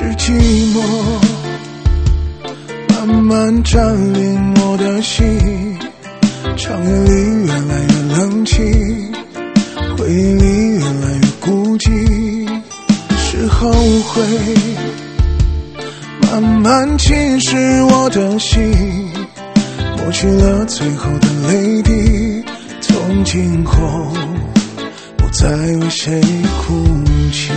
寂寞慢慢占领我的心，长夜里越来越冷清，回忆里越来越孤寂，是后悔慢慢侵蚀我的心，抹去了最后的泪滴，从今后不再为谁哭泣。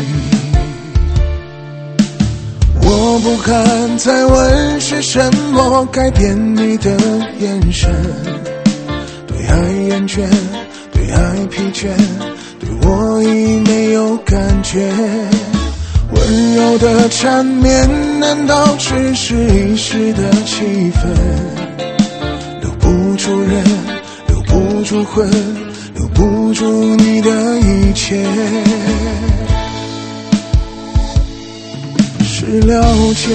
我不敢再问是什么改变你的眼神，对爱厌倦，对爱疲倦，对我已没有感觉。温柔的缠绵难道只是一时的气氛，留不住人，留不住魂，留不住你的一切。是了解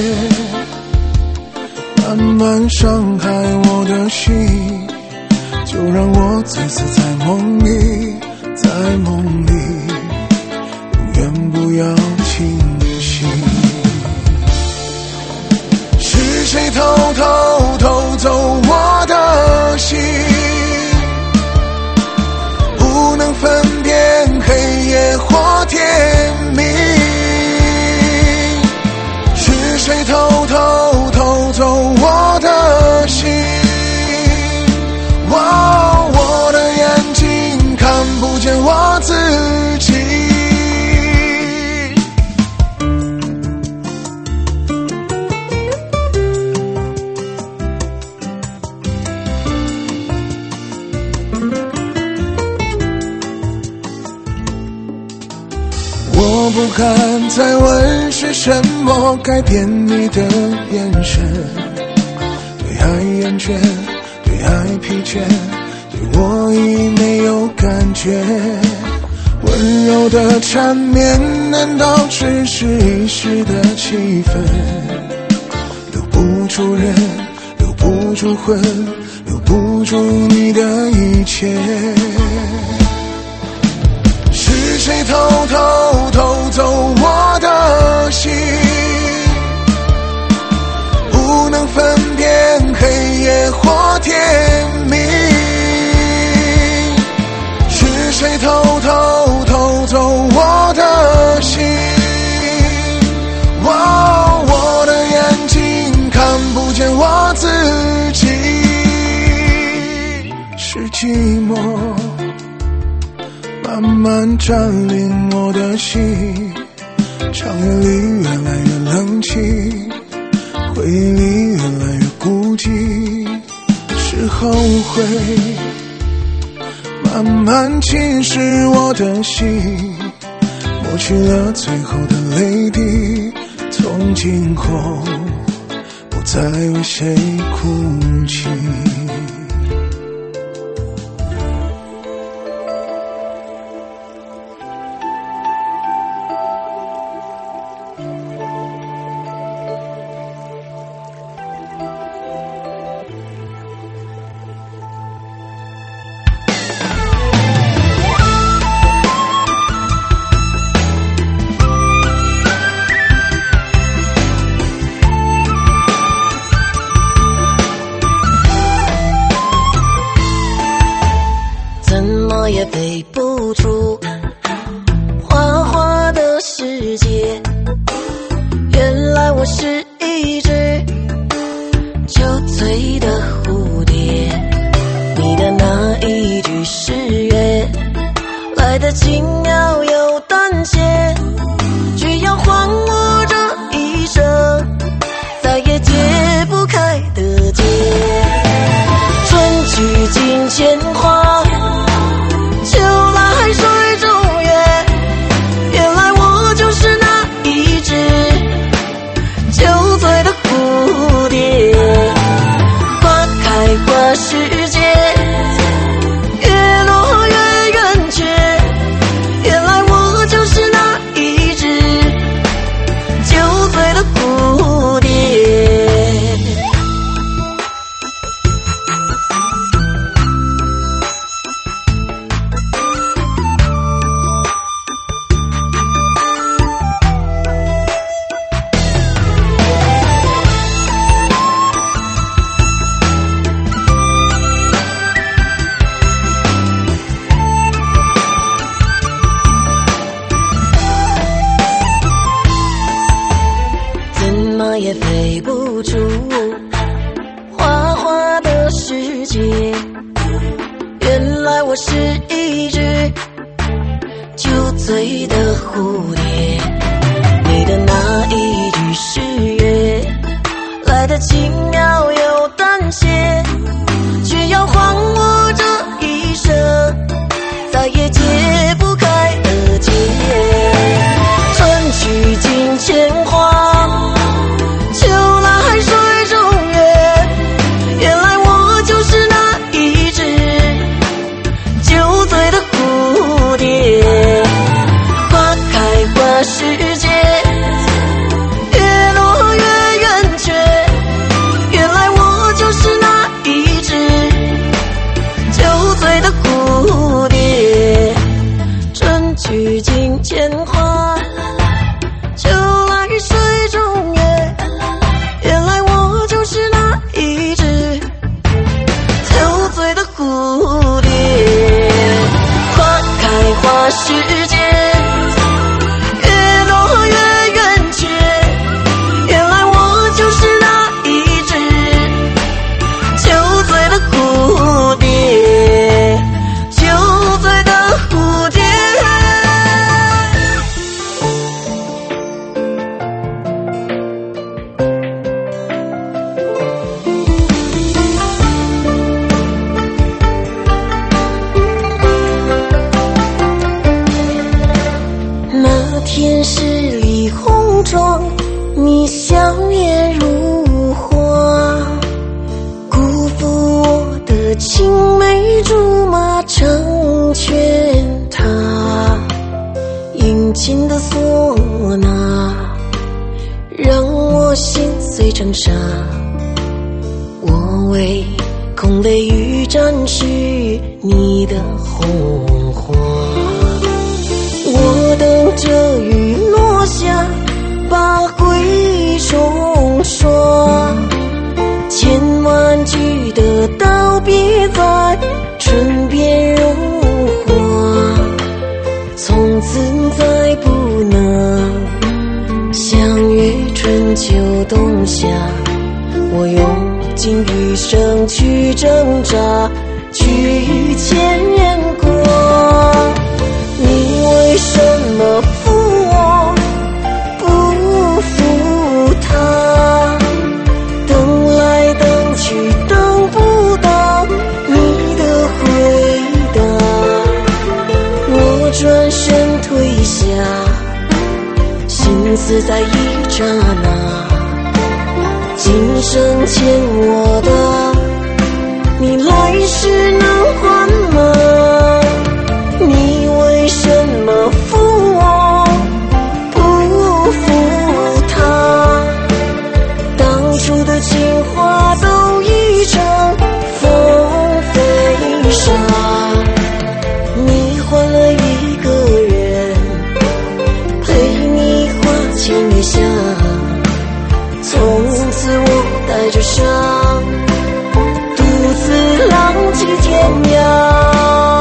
慢慢伤害我的心，就让我醉死在梦里，在梦里永远不要清醒。是谁偷走我的心，不能分辨黑夜或天明。是谁偷走我的心，我的眼睛看不见我自己。我不敢再问是什么改变你的眼神，对爱厌倦，对爱疲倦，对我已没有感觉。温柔的缠绵难道只是一时的气氛，留不住人，留不住魂，留不住你的一切。是谁偷走我的心，不能分辨黑夜或天明。是谁偷走我的心，我的眼睛看不见我自己。是寂寞慢慢占领我的心，长夜里越来越冷清，回忆里越来越孤寂，是后悔慢慢侵蚀我的心，抹去了最后的泪滴，从今后不再为谁哭泣。 也背不出花花的世界，原来我是一只酒醉的蝴蝶。你的那一句誓约来得轻描又淡写，却要还我这一生再也解不开的结。春去境迁花，秋来海水中月，原来我就是那一只酒醉的蝴蝶。花开花世界，月落月圆缺，原来我我是一只酒醉的蝴蝶，你的那一句誓约来得轻描又淡写，却要还我这一生再也解不开的结。春去尽铅华，秋来海水中月，原来我就是那一只酒醉的蝴蝶。花开花时节，月落月圆缺，原来我就是那一只酒醉的蝴蝶。春去尽铅华，秋来水中月，原来我就是那一只酒醉的蝴蝶。花开花时节，月落月圆缺，原来我就是那一只酒醉的蝴蝶，酒醉的蝴蝶。那天十里红妆，你笑颜如花，辜负我的青梅竹马成全他。殷勤的唢呐让我心碎成沙，我为空泪欲沾湿你的红花。我等着雨落下，把回忆冲刷，千万句的道别在唇边融化，从此再不能相约春秋冬夏。我用尽余生去挣扎，去与千年过。你为什么负我，不负他？等来等去等不到你的回答，我转身退下，心思在一刹那。今生欠我的，你来世能还吗？你为什么负我，不负他？当初的情话都已成风飞沙，你换了一个人陪你花前月下，从此我带着伤独自浪迹天涯。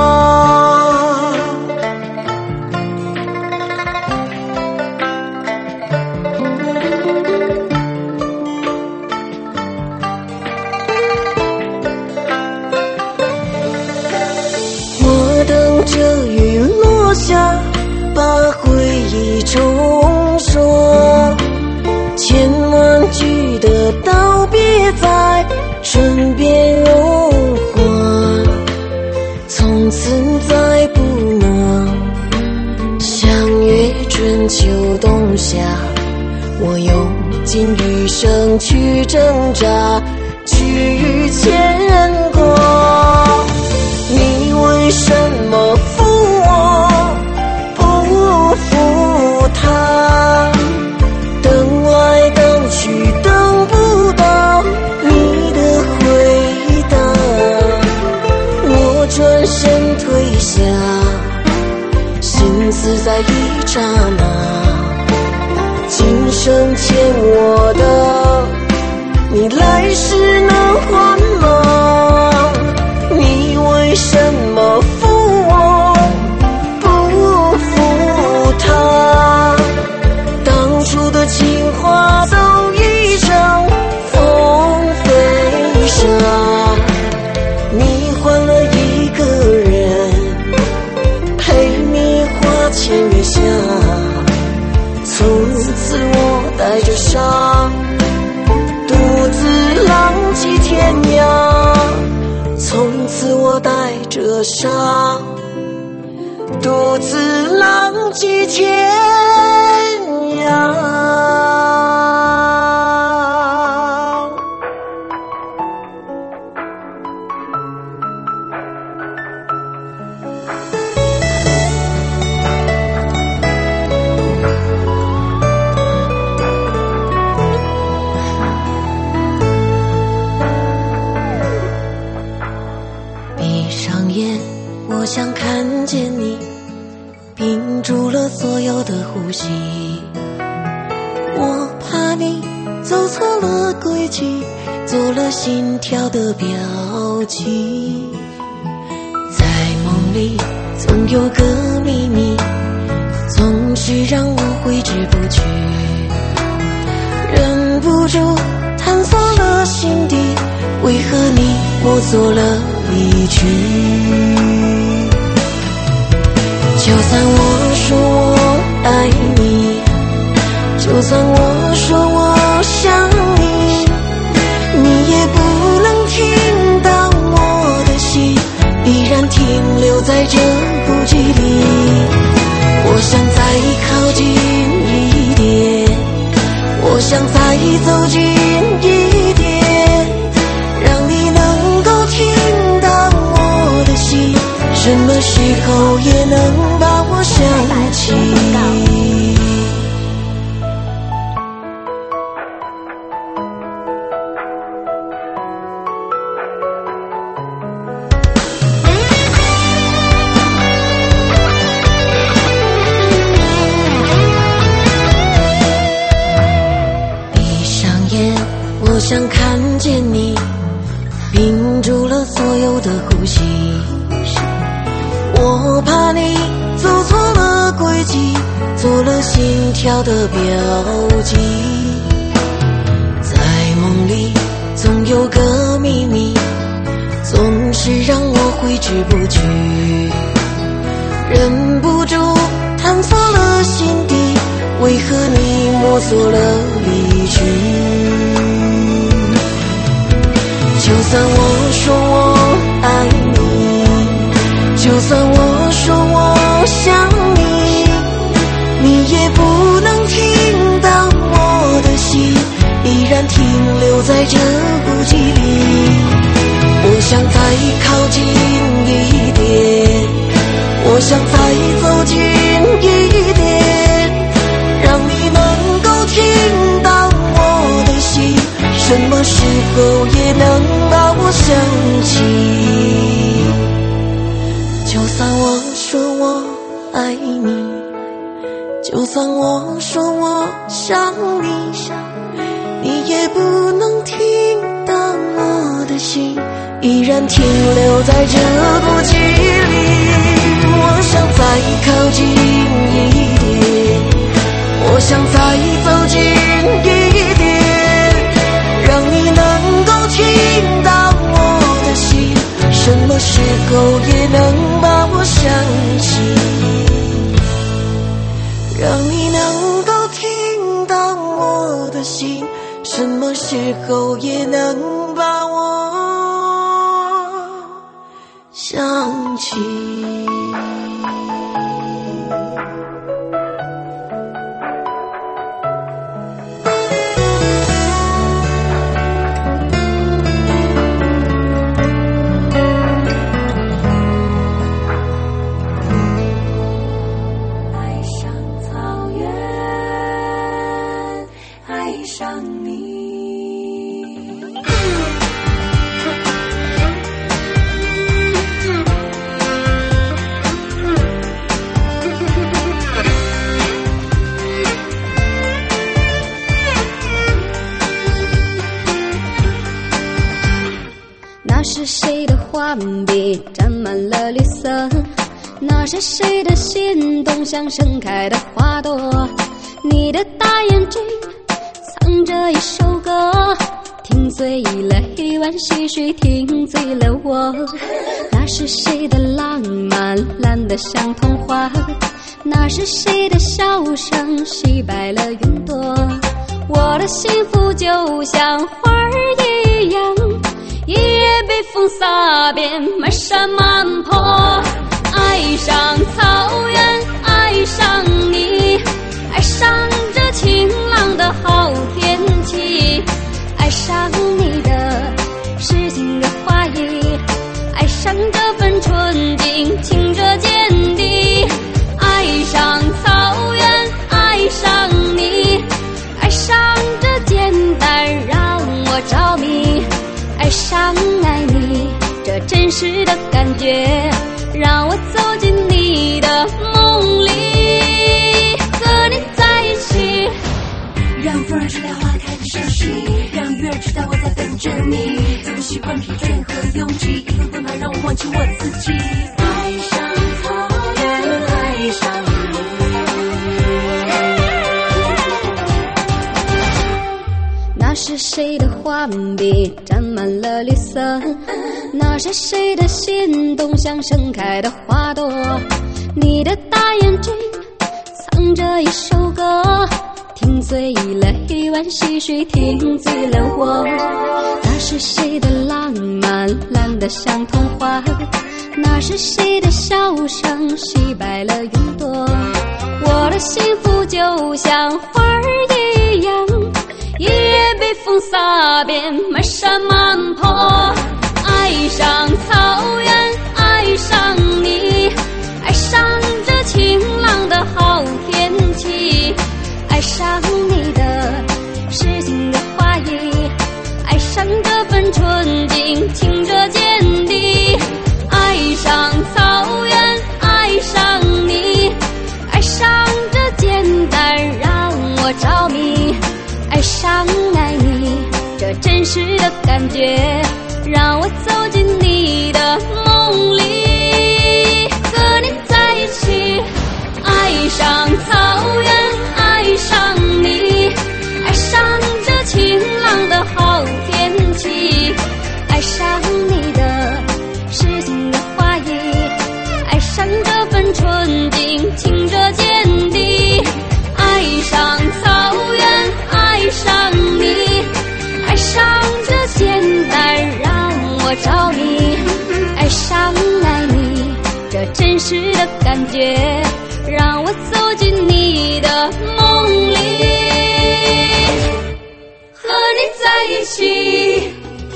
我等着雨落下，把回忆冲刷，千万句的道别在唇边融化，从此再不能相约春秋冬夏。我用尽余生去挣扎，去与千人过。你为什么负我，不负他？等来等去等不到你的回答，我转身退下，心思在一刹那。今生欠我的，你来世能还吗？你为什么负我，不负他？当初的情话都已成风飞沙，你换了一个人着伤，独自浪迹天涯。我想看见你，屏住了所有的呼吸。我怕你走错了轨迹，做了心跳的标记。在梦里总有个秘密，总是让我挥之不去，忍不住探索了心底，为何你摸索了离去？就算我说我爱你，就算我说我想你，你也不能听到我的心依然停留在这孤寂里。我想再靠近一点，我想再走近一点，让你能够听到我的心，什么时候也能把我想起。闭上眼，我想看见你，屏住了所有的呼吸。我怕你走错了轨迹，做了心跳的标记。在梦里总有个秘密，总是让我挥之不去，忍不住探索了心底，为何你摸索了离去？就算我说我爱你，就算我说我想你，你也不能听到我的心依然停留在这孤寂里。我想再靠近一点，我想再走近一点，让你能够听到我的心，什么时候也能把我想起。就算我说我爱你，就算我说我想你，你也不能听到我的心依然停留在这孤寂里。我想再靠近一点，我想再走近一点，让你能够听到我的心，什么时候也能把我想起，让你能够听到我的心，什么时候也能把我想起。 那是谁的画笔沾满了绿色？那是谁的心动像盛开的花朵？你的大眼睛藏着一首歌，听醉了一碗细水，听醉了我。那是谁的浪漫蓝得像童话？那是谁的笑声洗白了云朵？我的幸福就像花儿一样，一夜被风风洒遍漫山满坡，爱上草原，爱上你，爱上这晴朗的好天气，爱上你的诗情的画意，爱上这份纯净清澈见底，爱上草原，爱上你，爱上这简单让我着迷，爱上爱你这真实的感觉，让我走进你的梦里，和你在一起， 让风儿吹来花开的消息，让月儿知道我在等着你，怎么习惯疲倦和拥挤，一份奔跑让我忘记我自己，爱上草原，爱上你。 那是谁的画笔沾满了绿色，那是谁的心动像盛开的花朵，你的大眼睛藏着一首歌，听醉了一湾溪水，听醉了我。那是谁的浪漫蓝得像童话，那是谁的笑声洗白了云朵，我的幸福就像花儿一样，一夜被风洒遍漫山满坡，爱上草原，爱上你，爱上这晴朗的好天气，爱上你的诗情的画意，爱上这份纯净清澈见底，爱上草原，爱上你，爱上这简单让我着迷，爱上爱你这真实的感觉，让我走进你的梦里，和你在一起，爱上草原，爱上你，爱上这晴朗的好天气，爱上你的诗情的画意，爱上这份纯净清澈见底，爱上草原，爱上你，爱上这简单让我着迷，爱上爱你这真实的感觉，让我走进你的梦里，和你在一起。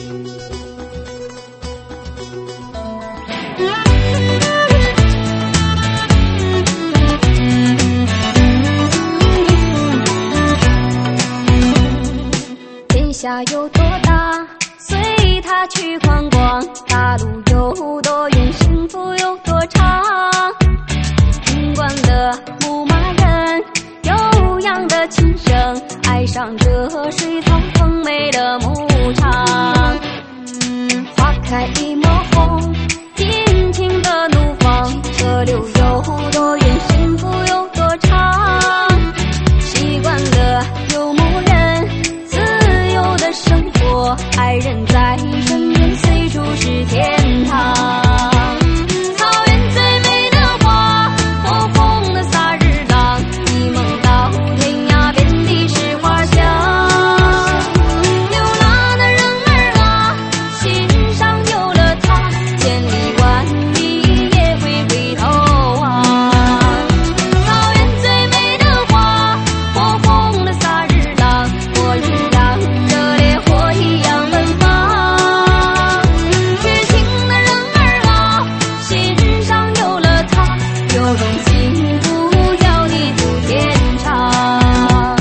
天下有多大，随它去宽广，大路有多远，幸福有多长，听惯了牧马人悠扬的琴声，爱上这水草丰美的牧场，花开一抹红，尽情的怒放，河流有多远，幸福有多长，习惯了游牧人自由的生活，爱人在身边，随处是天堂。草原最美的花，火红的萨日朗，一梦到天涯，遍地是花香。流浪的人儿啊，心上有了他，千里万里也会回头望。草原最美的花，火红的萨日朗，我一样热烈，火一样奔放。痴情的人儿啊，心上有了他，有种幸福要你走天长。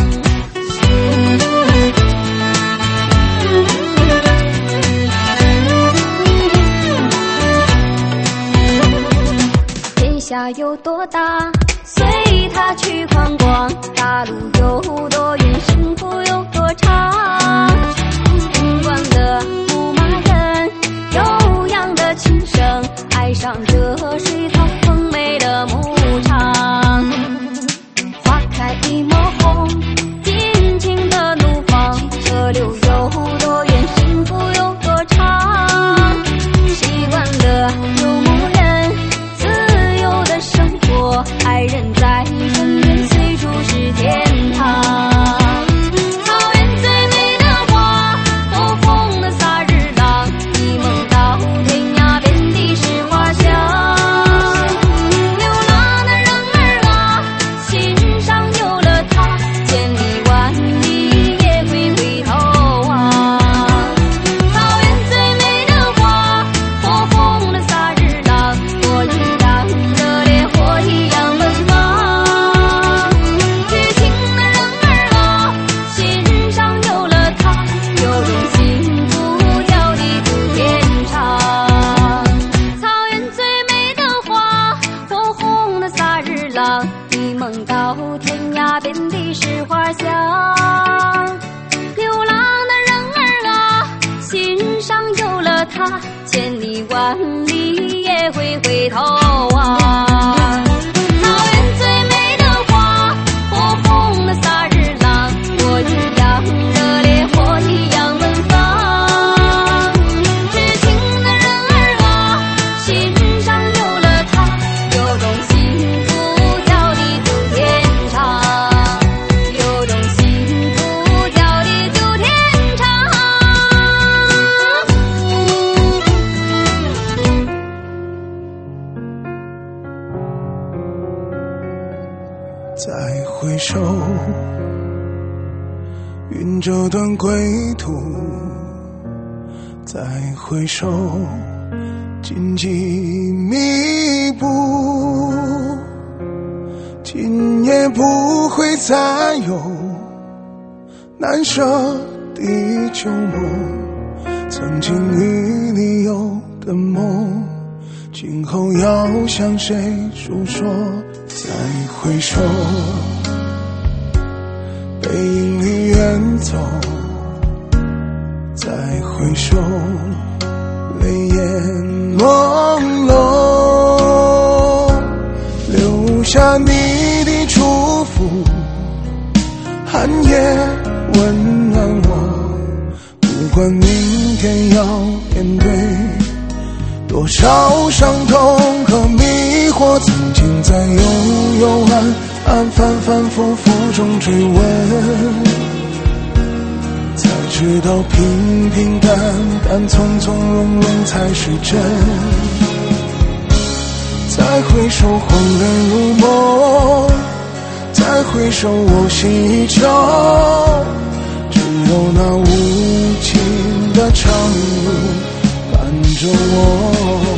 天下有多大，随它去宽广，大路有多远，幸福有多长，听惯了牧马人悠扬的琴声，爱上这水草丰美的牧场，花开一抹红，尽情的怒放，河流有多远，幸福有多长，习惯了游牧人自由的生活，爱处天涯遍地是花香。流浪的人儿啊，心上有了他，千里万里也会回头望。草原最美的花，火红的萨日朗，我一样热烈，我一样奔放。痴情的人儿啊，心上有了他，有种幸福叫地久天长，有种幸福叫地久天长。 再回首，云这段归途；再回首，荆棘密布。今夜不会再有难舍的旧梦，曾经与你有的梦，今后要向谁诉说？再回首，背影里远走；再回首，泪眼朦胧，留下你的祝福，寒夜温暖我。不管明天要面对多少伤痛和迷惑，曾经在幽幽暗暗反反复复中追问，才知道平平淡淡从从容容才是真。再回首恍然如梦，再回首我心依旧，只有那无尽的长路伴着我。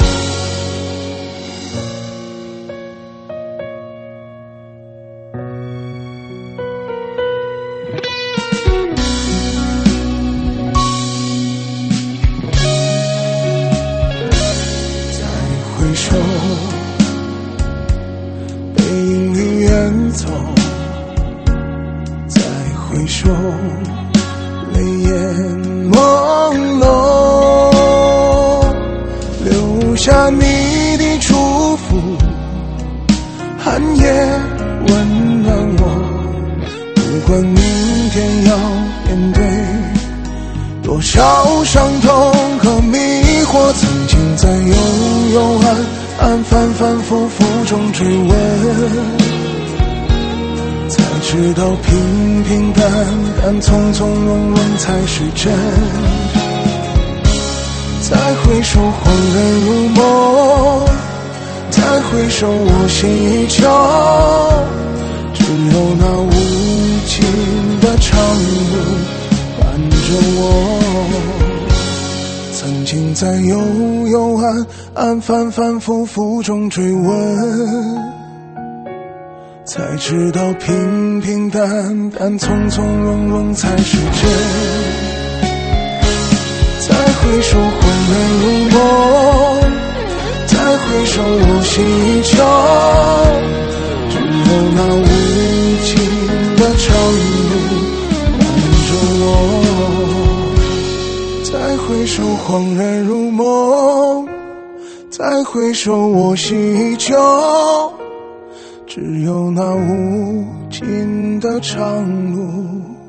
回首，背影里远走；再回首，泪眼朦胧，留下你的祝福，寒夜温暖我。不管明天要面对多少伤痛和迷惑，曾经在幽幽暗暗反反复复中追问，才知道平平淡淡从从容容才是真。再回首恍然如梦，再回首我心依旧，只有那无尽的长路伴着我。曾经在幽幽暗暗反反复复中追问，才知道平平淡淡从从容容才是真。再回首恍然如梦，再回首我心依旧，只有那无尽的长路伴着我。再回首恍然如梦，再回首我心依旧，只有那无尽的长路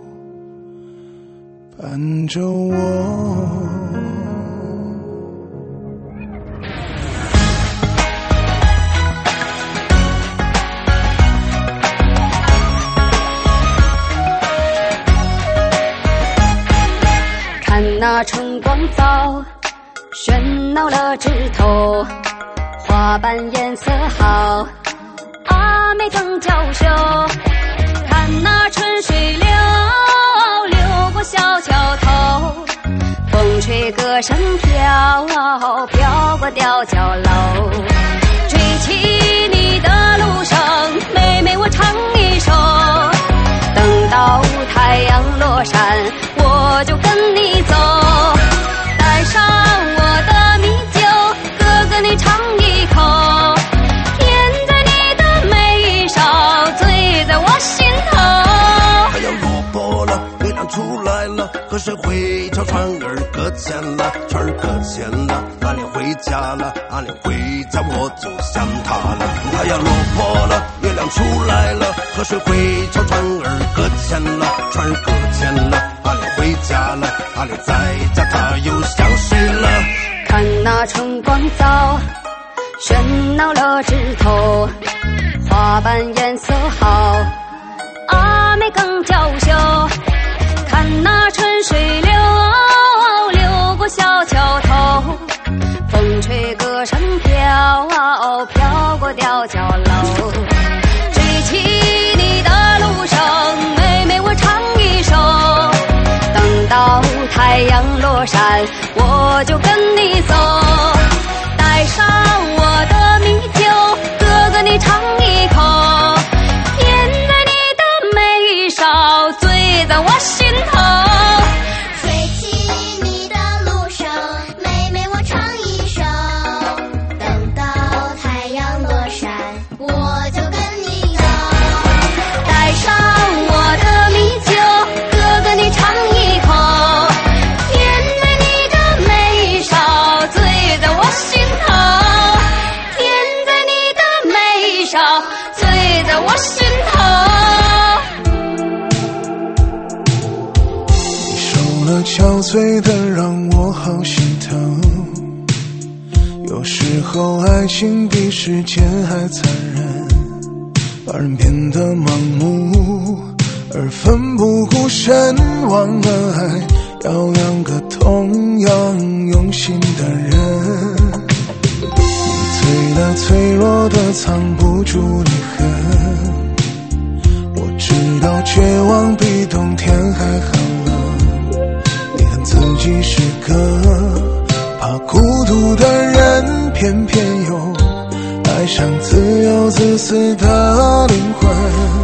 伴着我。 那春光早，喧闹了枝头，花瓣颜色好，阿妹正娇羞。看那春水流，流过小桥头，风吹歌声飘，飘过吊脚楼。追起你的路上，妹妹我唱一首，等到太阳落山，我就跟你走。带上我的米酒，哥哥你尝一口，甜在你的眉梢，醉水会朝船儿搁浅了，船儿搁浅了，阿莲回家了，阿莲回家我就想她了。太阳落魄了，月亮出来了，河水会朝船儿搁浅了，船儿搁浅了，阿莲回家了，阿莲在家她又想谁了？ 看那春光早，喧闹了枝头，花瓣颜色好，阿妹更娇羞。看那春水流，流过小桥头，风吹歌声飘，飘过吊脚楼。追起你的路上，妹妹我唱一首，等到太阳落山，我就跟你走。带上我的米酒，哥哥你尝一口，甜在你的眉梢，醉在我心头。 追起你的路上，妹妹我唱一首，等到太阳落山，我就跟你走。 带上我的米酒，哥哥你尝一口，甜在你的眉梢，醉在我心头。甜在你的眉梢，醉在我心头。 你受了憔悴的让我好心疼，有时候爱情比时间还残忍，把人变得盲目而奋不顾身，忘了爱要两个同样用心的人。你醉了脆弱的藏不住离恨，我知道绝望比冬天还寒冷，你恨自己是个怕孤独的人，偏偏又爱上自由自私的灵魂。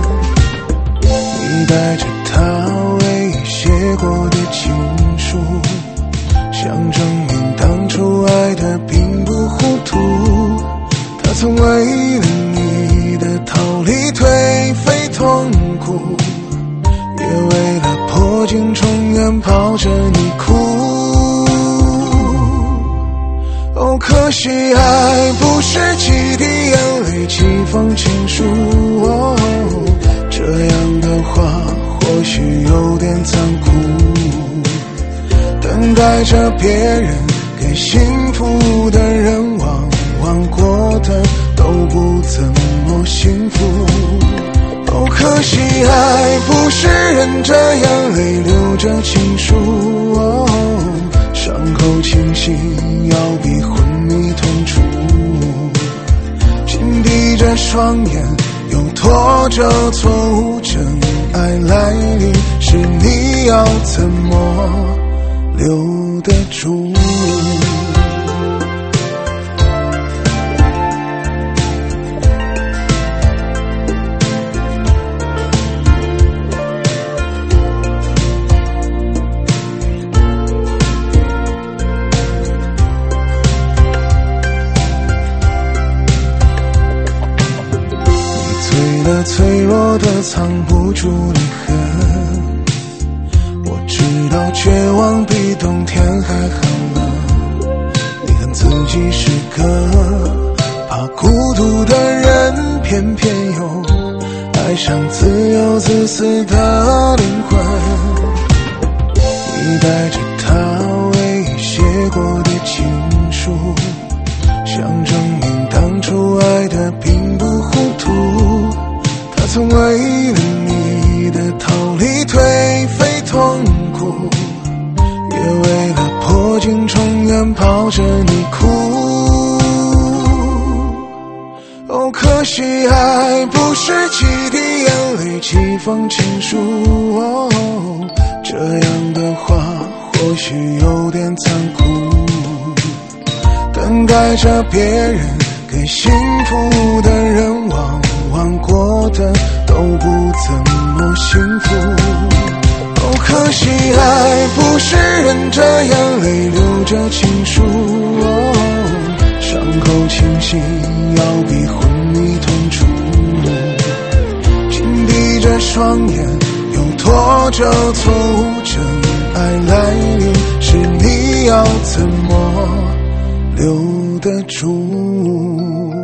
你带着他唯一写过的情书，想证明当初爱的并不糊涂。他曾为了你的逃离颓废痛苦，也为了破镜重圆抱着你哭。哦，可惜爱不是几滴眼泪几封情书，哦，这样的话或许有点残酷，等待着别人给幸福的人，往往过的都不怎么幸福。哦，可惜爱不是忍着眼泪流着情书，哦，伤口清醒要比昏迷痛楚，紧闭着双眼又拖着错误，真爱来临时你要怎么留得住？脆弱的藏不住离恨，我知道绝望比冬天还寒冷，你恨自己是个怕孤独的人，偏偏又爱上自由自私的灵魂。你带着他唯一写过的情书，想证明当初爱的并不糊涂。他曾为了你的逃离颓废痛苦，也为了破镜重圆抱着你哭。哦，可惜爱不是几滴眼泪几封情书，哦，这样的话或许有点残酷，等待着别人给幸福的人，往往过的都不怎么幸福。哦，可惜爱不是忍着眼泪流着情书，哦，伤口清醒要比昏迷痛楚，紧闭着双眼又拖着错误，真爱来临时你要怎么留得住？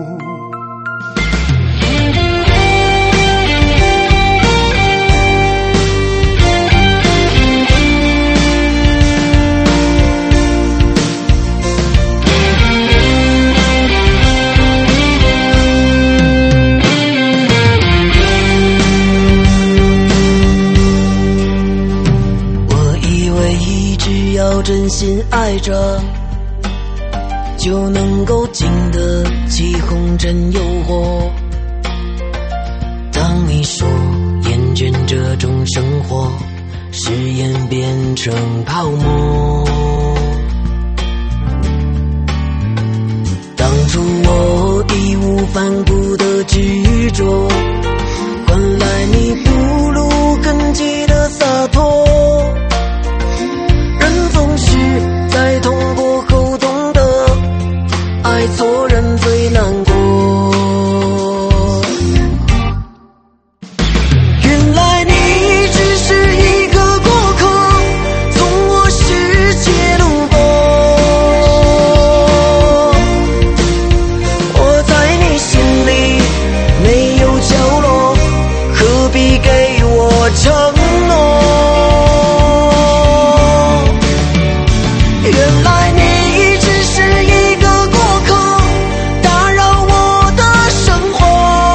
真心爱着，就能够经得起红尘诱惑。当你说厌倦这种生活，誓言变成泡沫。当初我义无反顾的执着，换来你不露痕迹的洒脱。总是在痛过后懂得，爱错人最难过。原来你只是一个过客，从我世界路过。我在你心里没有角落，何必给我承诺？原来你只是一个过客，打扰我的生活。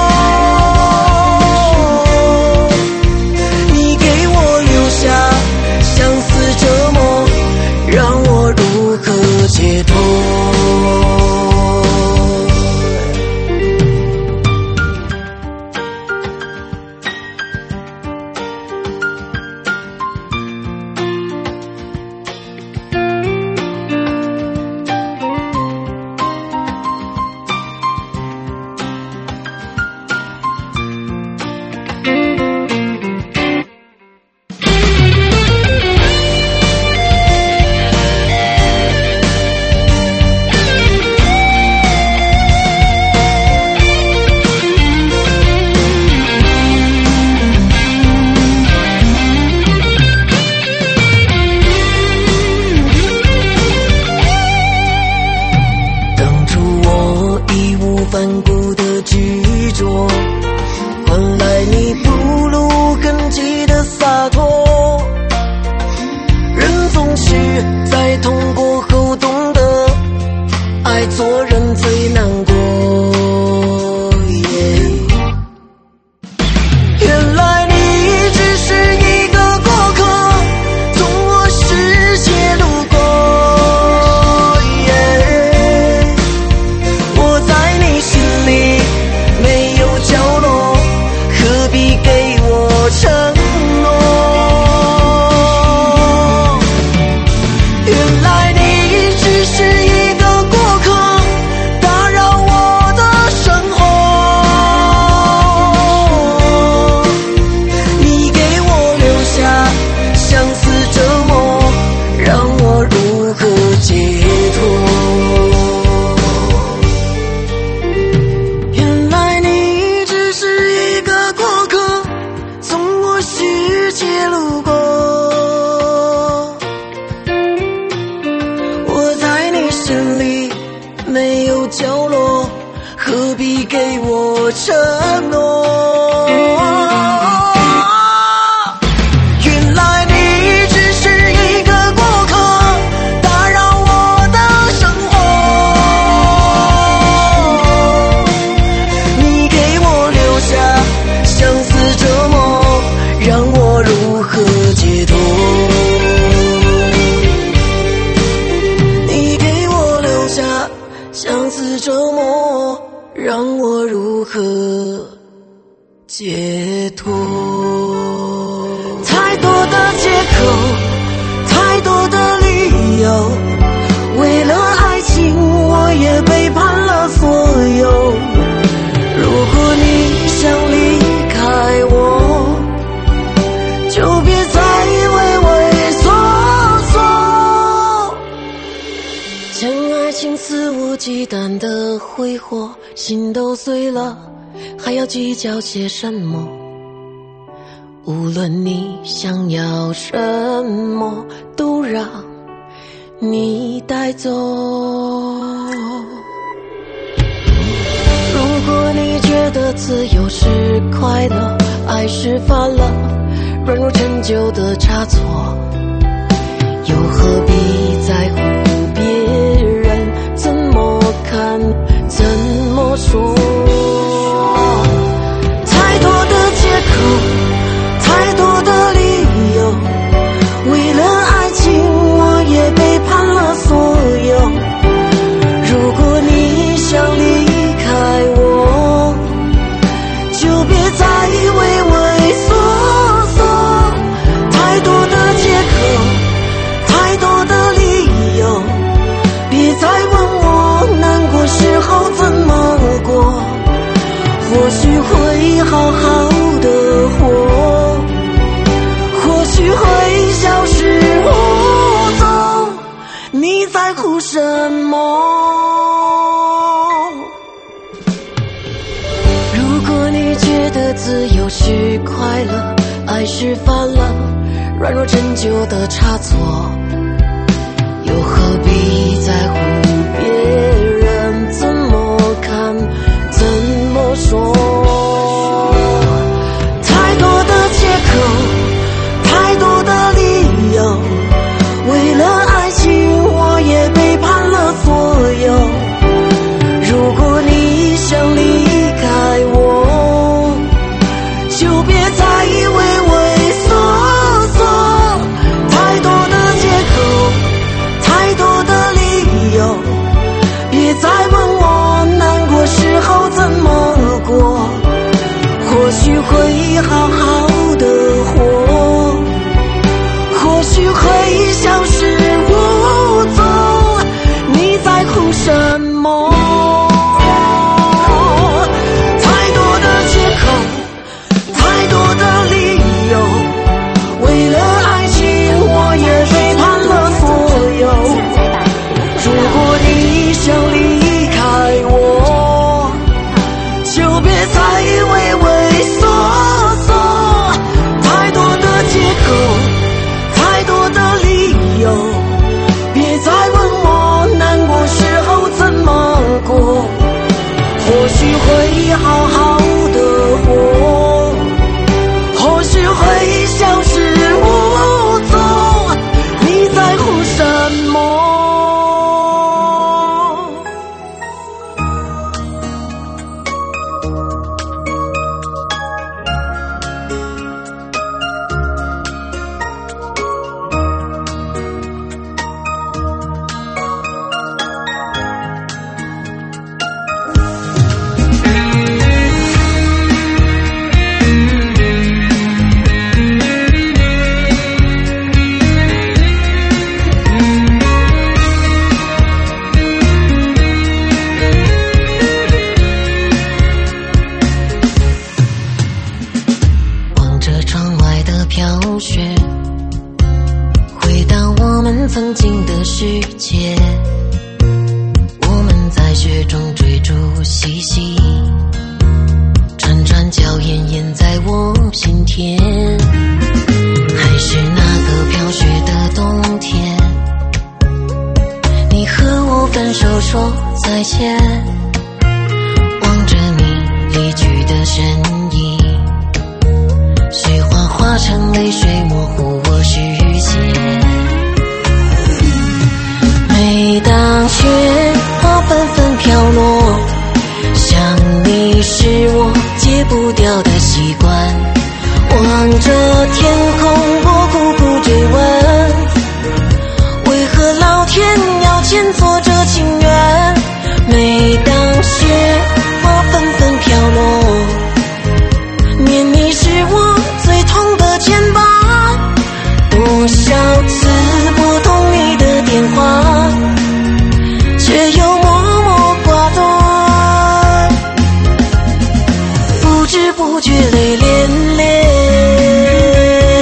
你给我留下相思折磨，让我如何解脱？反骨的执着，换来你不露痕迹的洒脱。人总是在痛过后懂得，爱错人最难过。原来你只是一个过客，从我世界路过。我在你心里没有角落，何必给我承诺？原来你只是一个过客，打扰我的生活。你给我留下相思折磨，让我如何解脱？原来你只是一个过客，从我世界路过。我在你心里没有角落，何必给我承诺？原来你只是一个过客，打扰我的生活。你给我留下相思折磨，让我如何解脱？你给我留下相思折磨，让我如何解脱？太多的借口，太多的理由，为了爱情我也背叛了所有。如果你想离开我，就别再畏畏缩缩。将爱情肆无忌惮的挥霍，心都碎了，还要计较些什么？ 无论你想要什么，都让你带走。如果你觉得自由是快乐，爱是犯了软弱陈旧的差错，又何必在乎别人怎么看怎么说？太多的借口，太多的理由，为了爱情我也背叛了所有。如果你想离开我，就别再畏畏缩缩。太多的借口，太多的理由，别再问我难过时候怎么过。或许会好好的活，或许会消失无踪，你在乎什么？如果你觉得自由是快乐，爱是犯了软弱陈旧的差错，又何必在乎别人怎么看怎么说？太多的借口，太多的理由，为了爱情我也背叛了所有。如果你想离开我，就别再畏畏缩缩。太多的借口，太多的理由，别再问我难过时候怎么过。或许会好好的活，或许会消失无踪，你在乎什么？太多的借口，太多的理由，为了爱情我也背叛了所有。如果你想离开我，就别再畏畏缩缩。太多的借口，太多的理由，别再问我难过时候怎么过。或许会好好的活，或许会消失无踪，你在乎什么？望着窗外的飘雪，回到我们曾经的世界。我们在雪中追逐嬉戏，串串脚印印在我心田。还是那个飘雪的冬天，你和我分手说再见，望着你离去的身影，雪花化成泪水模糊我视线。每当雪花纷纷飘落，想你是我戒不掉的习惯。望着天空我苦苦追问，为何老天要牵错这情缘？每当雪花纷纷飘落，念你是我最痛的牵绊。多少次拨通你的电话，却又默默挂断，不知不觉泪涟涟。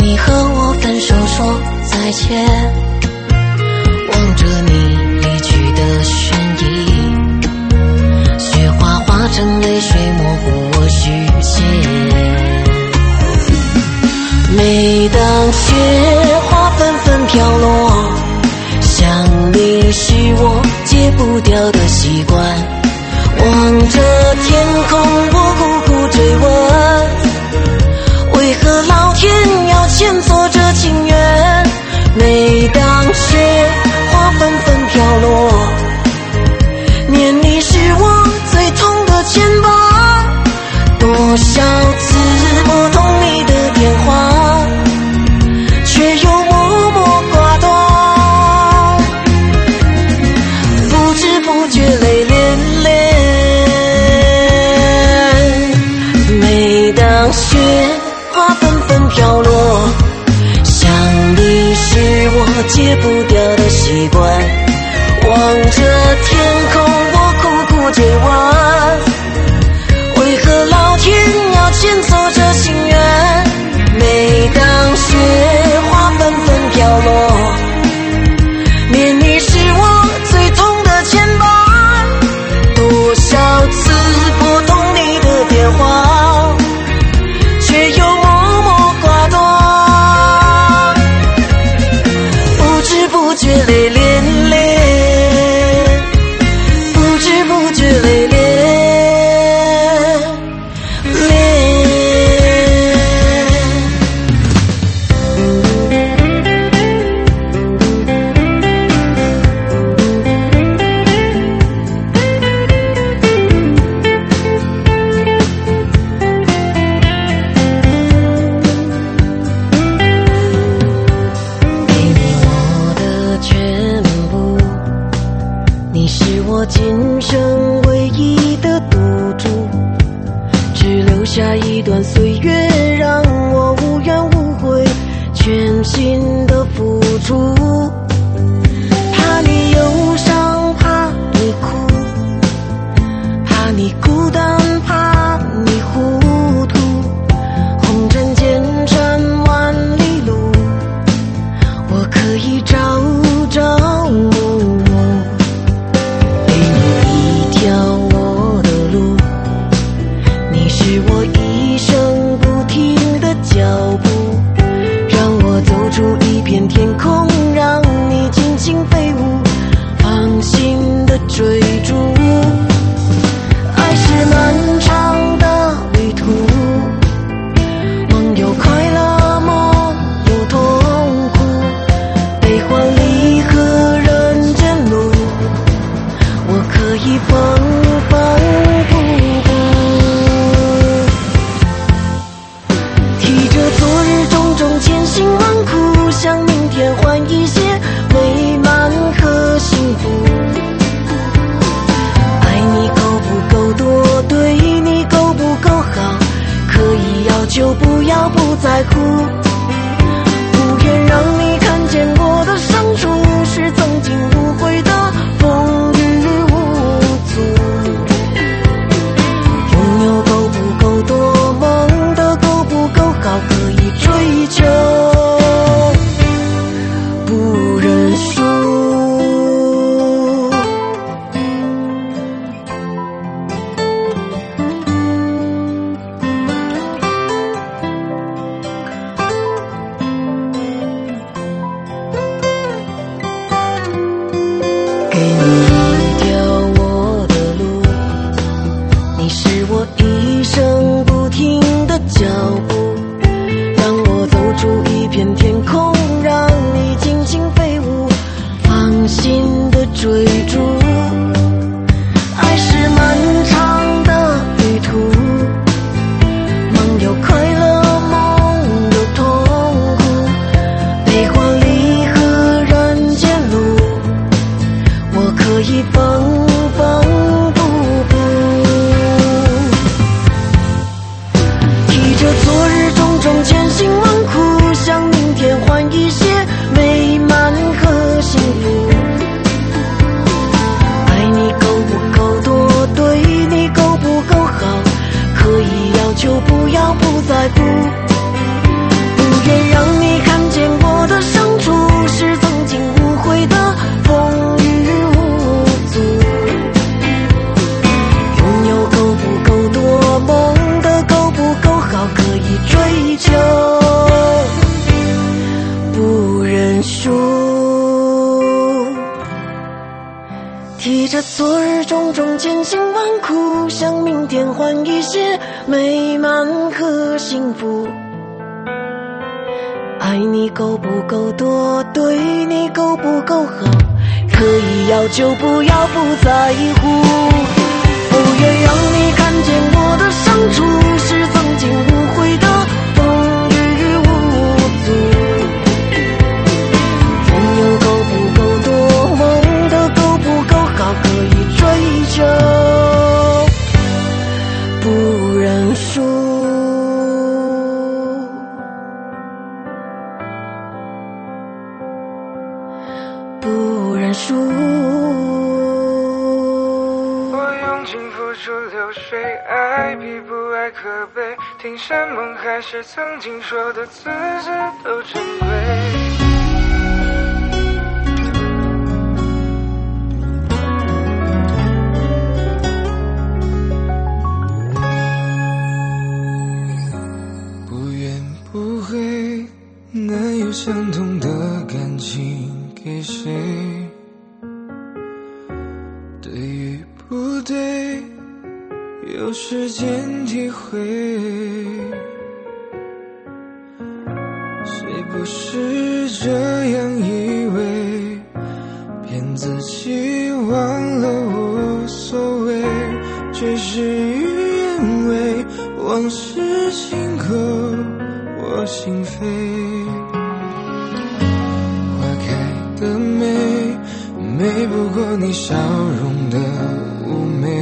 你和我分手说再见，望着你离去的身影，雪花化成泪水模糊我视线。每当雪花纷纷飘落，想你是我戒不掉的习惯。望着天空我苦苦追问，为何老天要牵错这情缘？每当雪花纷纷飘落，念你是我最痛的牵绊。多少次拨通你的电话，却又默默挂断，不知不觉泪涟涟。每当雪花纷纷飘落，想你是我戒不掉的习惯。望着天空我苦苦追问，为何老天要牵错这情缘？每当雪花纷纷飘落，念你是我最痛的牵绊。多少次拨通你的电话，却又默默挂断，不知不觉泪涟涟，不知不觉泪涟涟。今生唯一的赌注，只留下一段岁月，让我无怨无悔，全心的付出。怕你忧伤，怕你哭，怕你孤单，怕你糊涂。红尘千山万里路，我可以朝朝暮暮。是我一生不停的脚步，让我走出一片天空，让你尽情飞舞，放心的追逐。爱是漫长的旅途，梦有快乐，梦有痛苦，悲欢离合人间路，我可以缝缝补补。昨日种种千辛万苦，想明天换一些美满和幸福。爱你够不够多，对你够不够好，可以要求不要不在乎。不愿让你看见我的伤处，是曾经无悔的风雨无阻。拥有够不够多，梦的够不够好，可以追求不认输。给你一条我的路，你是我一生不停的脚步，让我走出一片天空，让你尽情飞舞，放心的追逐。爱是漫长的旅途，梦有快乐，梦有痛苦，悲欢离合人间路，我可以缝缝补补。提着昨日种种千辛万苦，想明天换一着昨日种种艰辛万苦，想明天换一些美满和幸福。爱你够不够多，对你够不够好，可以要就不要不在乎。不愿让你看见我的伤处，是曾经无悔的风雨无阻。拥有够不够多，梦的够不够好，可以追求，不认输。不认输。 我用尽付出流水，爱比不爱可悲，听山盟海誓，曾经说的字字都珍贵。 不怨不悔，哪有相同的感情给谁？对与不对，有时间体会。谁不是这样以为，骗自己忘了无所谓，却事与愿违，往事轻扣我心扉。花开的美，美不过你笑容的妩媚。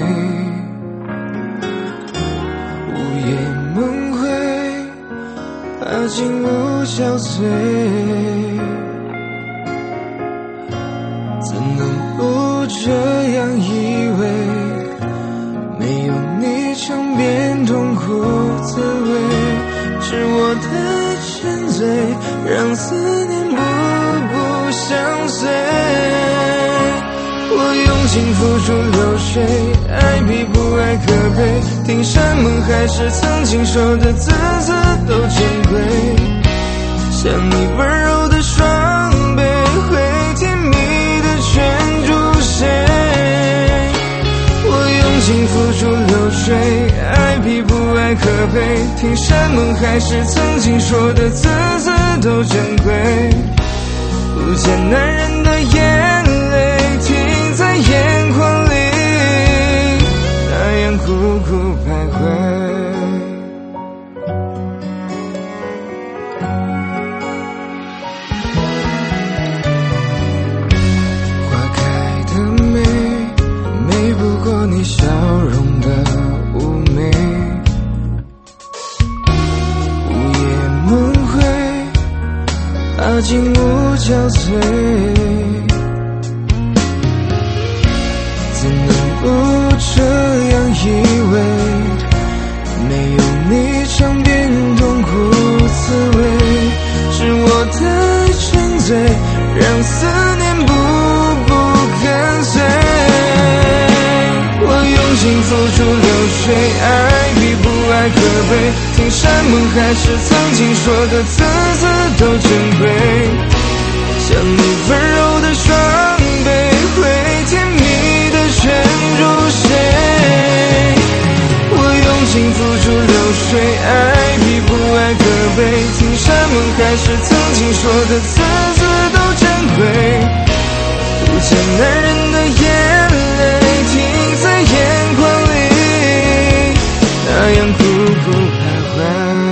午夜梦回，怕进入憔悴，怎能不这样以为？没有你尝遍痛苦滋味，是我太沉醉，让思念步步相随。我用尽付出流水，爱比不爱可悲，听山盟海誓，曾经说的字字都珍贵。像你温柔的双臂，会甜蜜的圈住谁？我用尽付出流水，爱比不爱可悲，听山盟海誓，曾经说的字字都珍贵。不见男人的眼泪停在眼眶里，那样苦苦徘徊。花开的美，美不过你笑容的妩媚。午夜梦回，怕进入憔悴，怎能不这样以为？没有你尝遍痛苦滋味，是我太沉醉，让思念步步跟随。我用尽付出流水，爱比不爱可悲，听山盟海誓，曾经说的字字都珍贵。像你温柔的双臂，会甜蜜的圈住谁？我用尽付出流水，爱比不爱可悲，听山盟海誓，曾经说的字字都珍贵。不见男人的眼泪停在眼眶里，那样苦苦徘徊。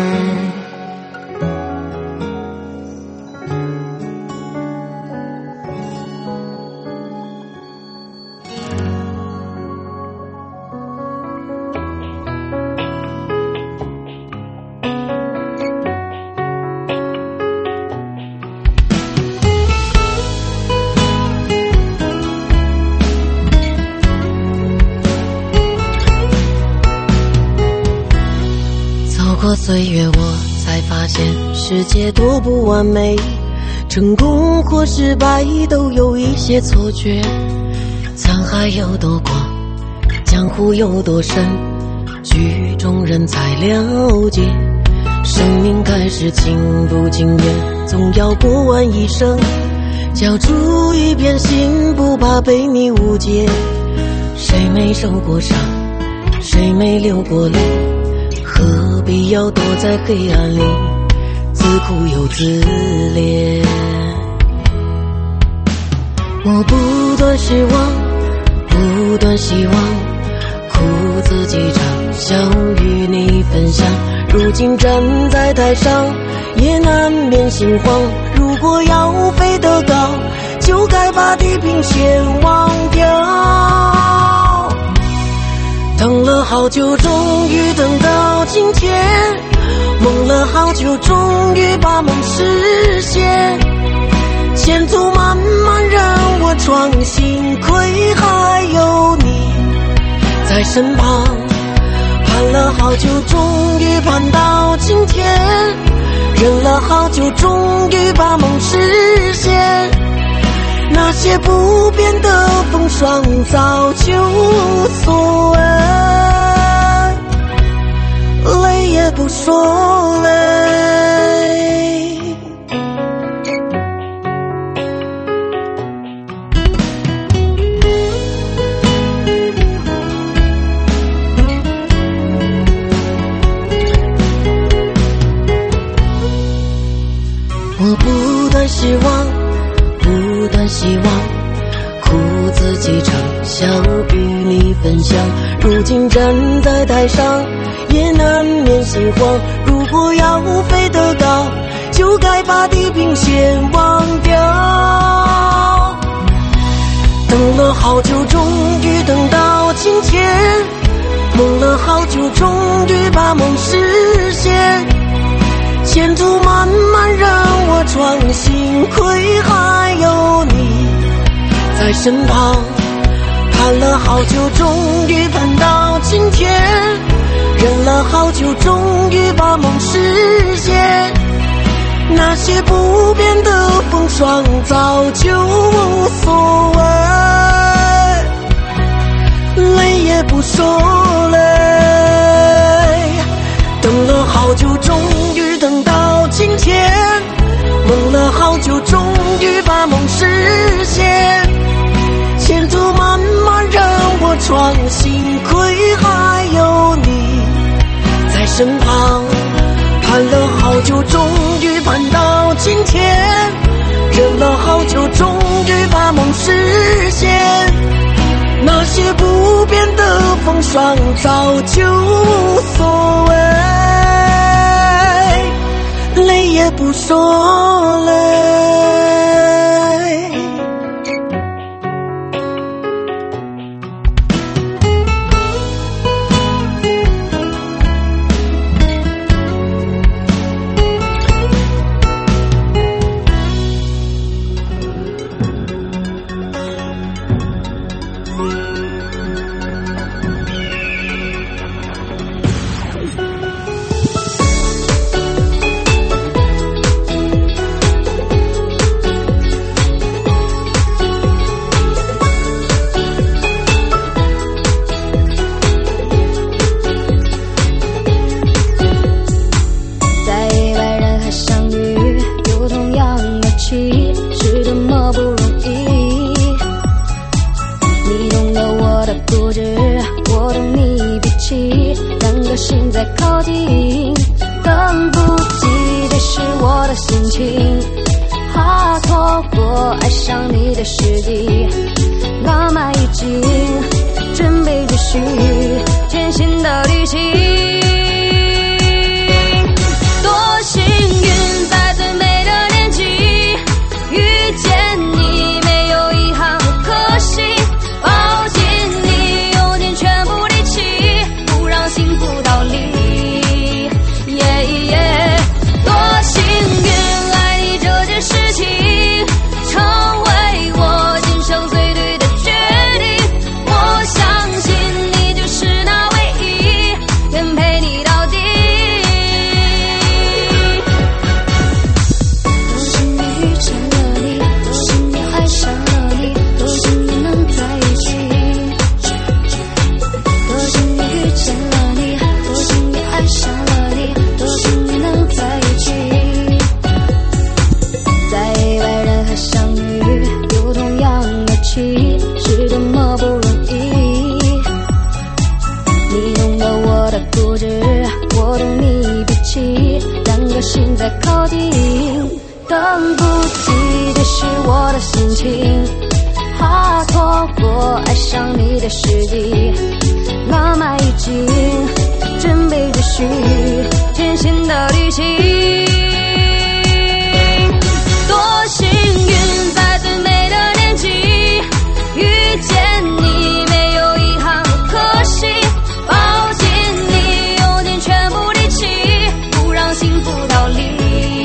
岁月我才发现世界多不完美，成功或失败都有一些错觉。沧海有多广，江湖有多深，剧中人才了解。生命开始经不经验，总要过完一生，交出一片心，不怕被你误解。 谁没受过伤，谁没流过泪，何必要躲在黑暗里自哭又自怜。我不断希望，不断希望，苦自己尝，想与你分享。如今站在台上，也难免心慌。如果要飞得高，就该把地平线忘掉。等了好久，终于等到今天，梦了好久，终于把梦实现。前途漫漫让我闯，幸亏还有你在身旁。盼了好久，终于盼到今天，忍了好久，终于把梦实现。那些不变的风霜早就无所谓，泪也不说泪。我不断希望，不断希望，苦自己尝，想与你分享。如今站在台上，也难免心慌。如果要飞得高，就该把地平线忘掉。等了好久，终于等到今天，梦了好久，终于把梦实现。前途漫漫让我闯，幸亏还有你在身旁。盼了好久，终于盼到今天，忍了好久，终于把梦实现。那些不变的风霜早就无所谓，泪也不说泪。等了好久，终于等到今天，梦了好久，终于把梦实现。前途漫漫让我闯，幸亏还有你在身旁。盼了好久，终于盼到今天，忍了好久，终于把梦实现。那些不变的风霜早就无所谓，泪也不说泪。 陪你等不及的是我的心情，怕错过爱上你的时机，浪漫已经准备继续艰辛的旅行。多幸运，在最美的年纪遇见你，没有遗憾和可惜，抱紧你，用尽全部力气，不让幸福逃离。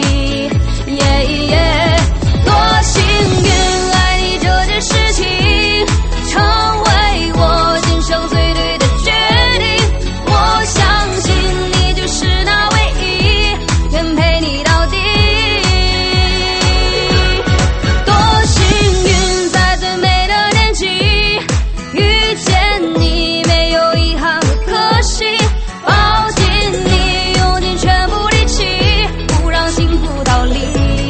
多幸运，爱你这件事情成为我今生最对的决定。我相信你就是那唯一，愿陪你到底。多幸运，在最美的年纪遇见你，没有遗憾和可惜，抱紧你，用尽全部力气，不让幸福逃离。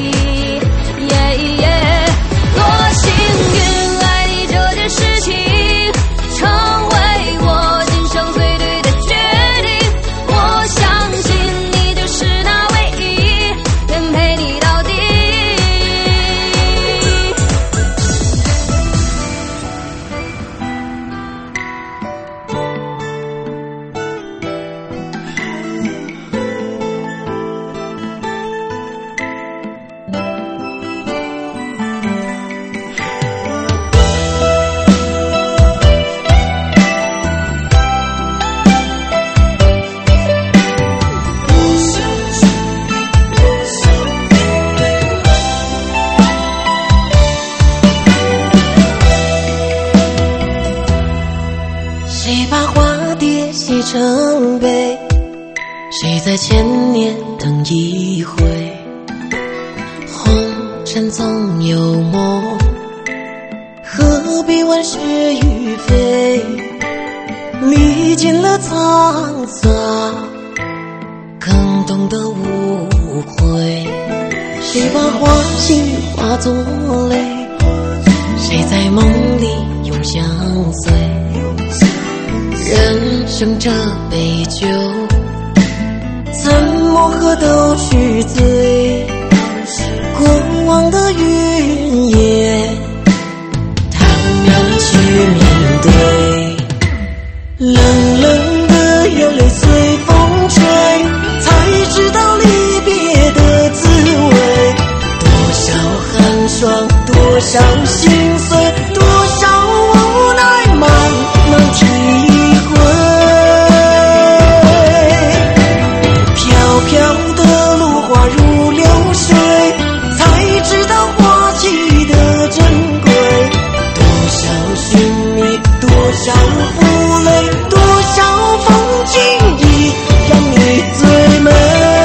多幸运，爱你这件事情成为我今生最对的决定。我相信你就是那唯一，愿陪你到底。 谁把花蝶写成碑？谁在千年等一回？红尘总有梦，何必问是与非？历尽了沧桑，更懂得无悔。谁把花心化作泪？谁在梦里永相随？人生这杯酒，怎么喝都去醉。过往的云烟，坦然去面对。冷冷的眼泪随风吹，才知道离别的滋味。多少寒霜，多少心碎，多少无奈，慢慢体会。飘飘的落花如流水，才知道花期的珍贵。多少寻觅，多少负累，多少风景已让你最美。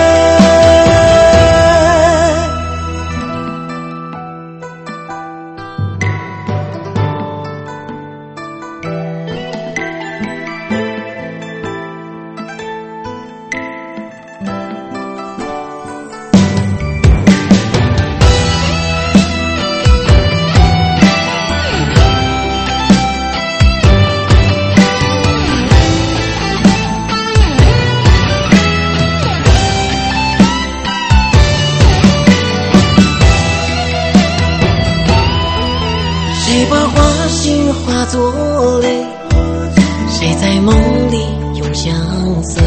谁把花心化作泪？谁在梦里永相随？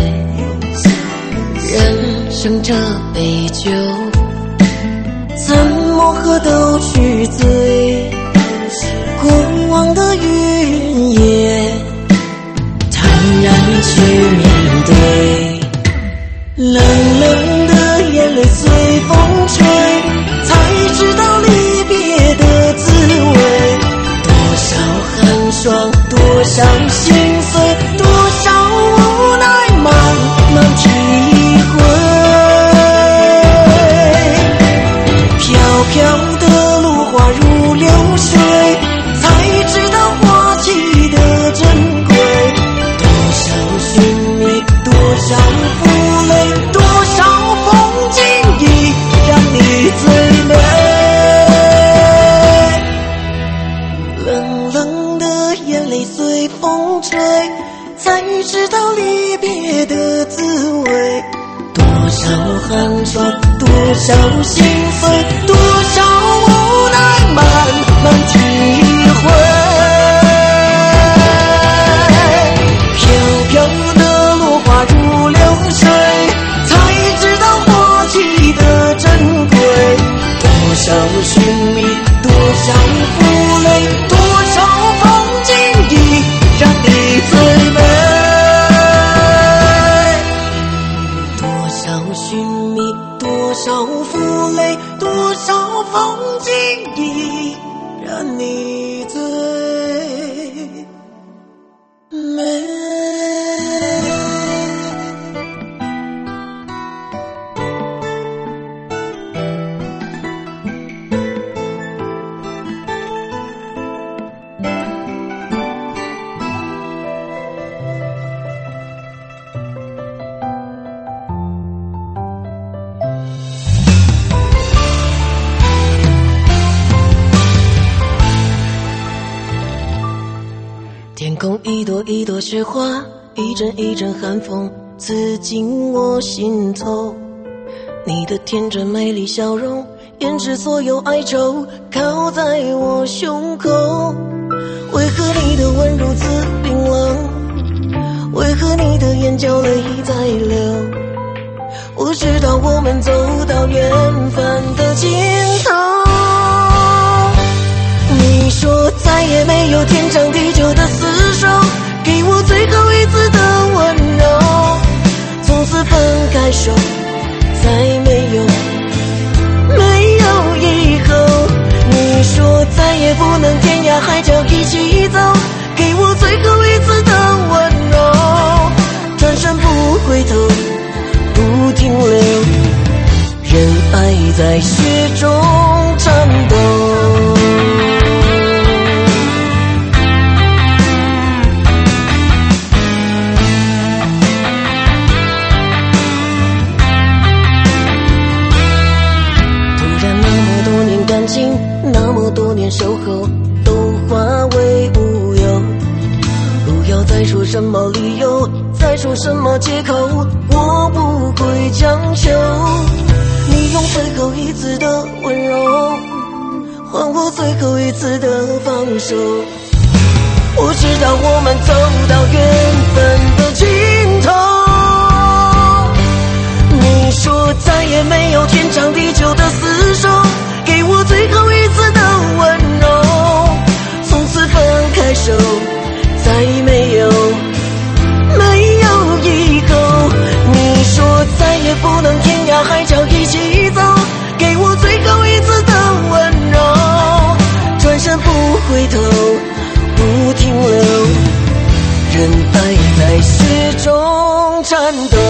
人生这杯酒，怎么喝都去醉。过往的云烟，坦然去面对。冷冷的眼泪随风吹，才知道离别的滋味。多少寒霜，多少心碎，多少无奈，慢慢体会。飘飘的落花如流水，才知道花期的珍贵。多少寻觅，多少负累，多少风景已让你最美。冷冷的眼泪随风吹，才知道离别的滋味。多少寒霜，多少心碎， 风景依然你最美。天空一朵一朵雪花，一阵一阵寒风刺进我心头。你的天真美丽笑容，掩饰所有哀愁，靠在我胸口。为何你的吻如此冰冷？为何你的眼角泪在流？我知道我们走到缘分的尽头。你说再也没有天长地久的厮守，给我最后一次的温柔。从此分开手，再没有以后。你说再也不能天涯海角一起走，给我最后一次的温柔。转身不回头，不停留，任爱在雪中颤抖。那么多年守候都化为乌有，不要再说什么理由，再说什么借口，我不会强求。你用最后一次的温柔换我最后一次的放手。我知道我们走到缘分的尽头。你说再也没有天长地久的厮守，给我最后一次的温柔。从此分开手，再没有以后。你说再也不能天涯海角一起走，给我最后一次的温柔。转身不回头，不停留，任爱在雪中颤抖。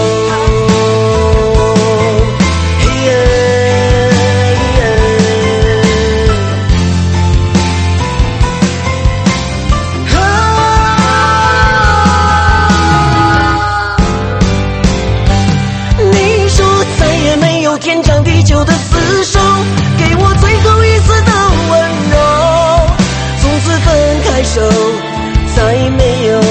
天长地久的厮守，给我最后一次的温柔。从此分开手，再没有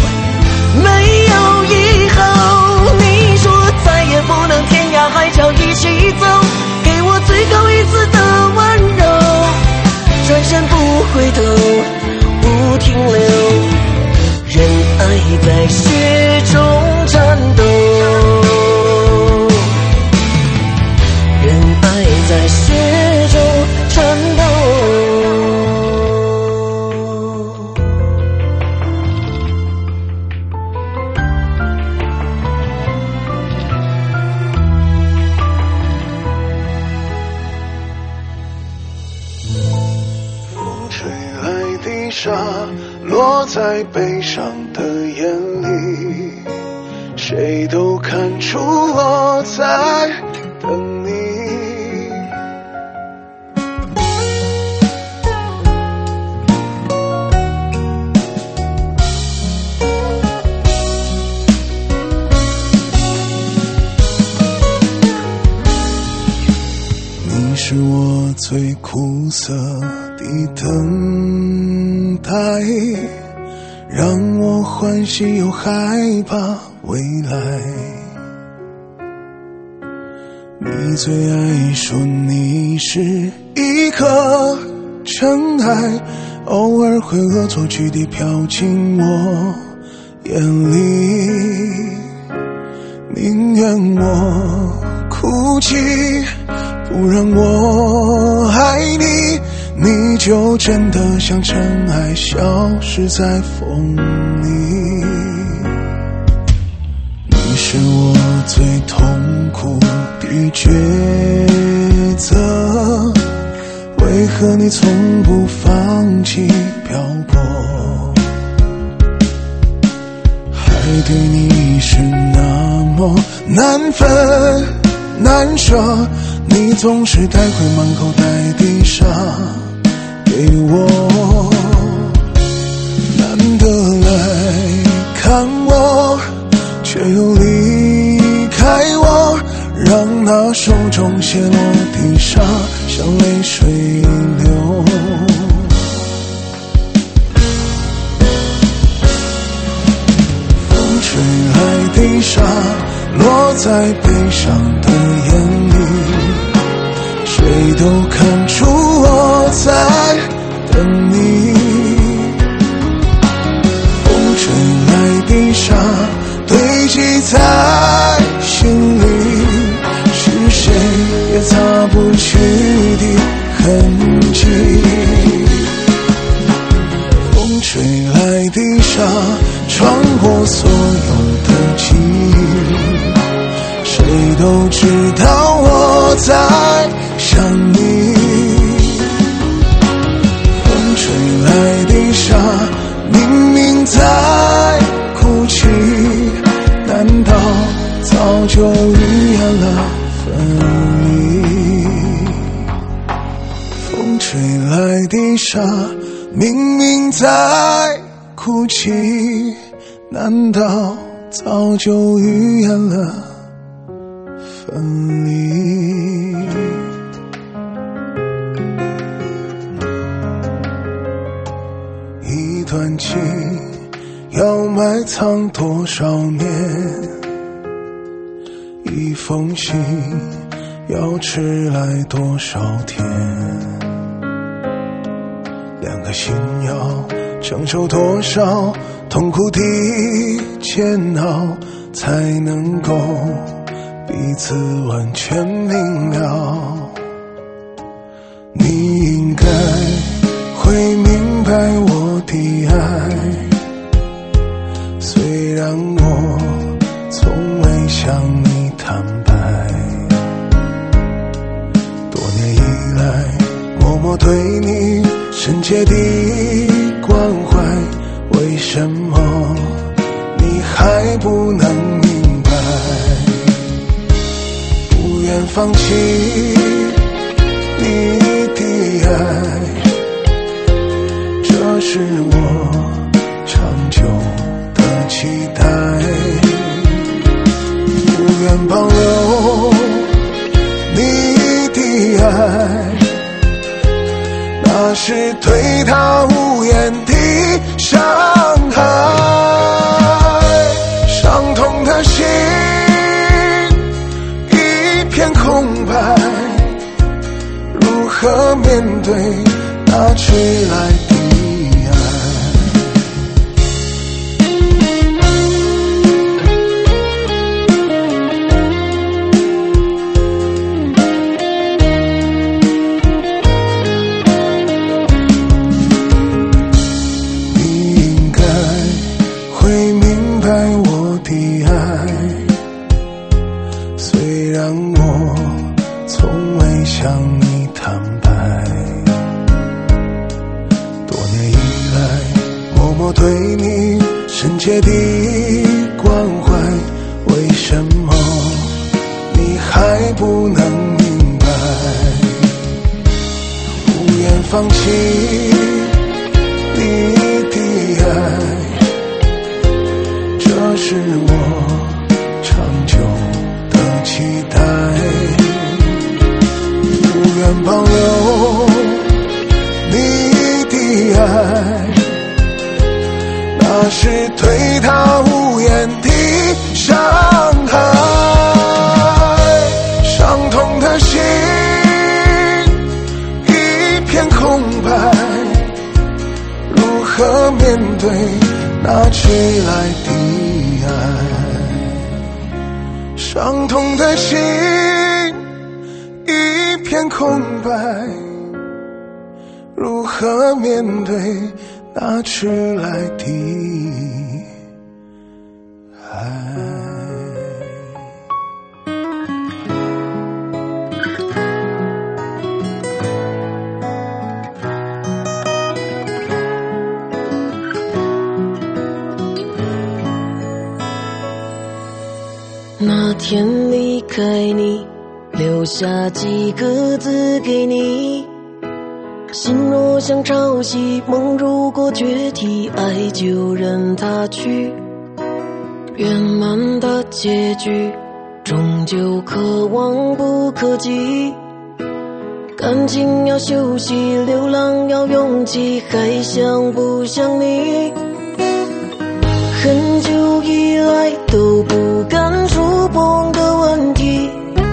以后。你说再也不能天涯海角一起走，给我最后一次的温柔。转身不回头，不停留，任爱在雪中颤抖。在雪中颤抖。 风吹来的沙，落在悲伤的眼里，谁都看出我在等你。是我最苦涩的等待，让我欢喜又害怕未来。你最爱说你是一颗尘埃，偶尔会恶作剧地飘进我眼里，宁愿我哭泣，不让我爱你，你就真的像尘埃消失在风里。你是我最痛苦的抉择， 为何你从不放弃漂泊？爱对你是那么难分难舍，你总是带回满口袋地沙给我，难得来看我，却又离开我，让那手中泻落的沙像泪水流。风吹来的沙落在悲伤的眼里，谁都看出我在等你。风吹来的沙堆积在心里，是谁也擦不去的痕迹。风吹来的沙穿过所有的记忆，谁都知道我在想你。风吹来的沙明明在哭泣，难道早就预言了分离？风吹来的沙明明在哭泣，难道早就预言了分离？一段情要埋藏多少年，一封信要迟来多少天，两个心要承受多少痛苦的煎熬，才能够彼此完全明了。你应该会明白我的爱，虽然我从未向你坦白，多年以来默默对你深切的关怀，为什么你还不能明白？不愿放弃你的爱，这是我长久的期待。不愿保留你的爱，那是对他无言的伤害。伤痛的心一片空白，如何面对那迟来的爱？你应该会明白我的爱，虽然我从未向你坦白，多年以来默默对你深切的关怀，为什么你还不能明白？不愿放弃你的爱，这是我长久的期待。不愿保留你的爱，那是对他无言的伤害。伤痛的心一片空白，如何面对那迟来的爱？伤痛的心一片空白，如何面对那迟来的爱？ 天离开你，留下几个字给你。心若像潮汐，梦如果决堤，爱就任它去。圆满的结局，终究可望不可及。感情要休息，流浪要勇气，还想不想你？很久以来都不敢触碰的问题，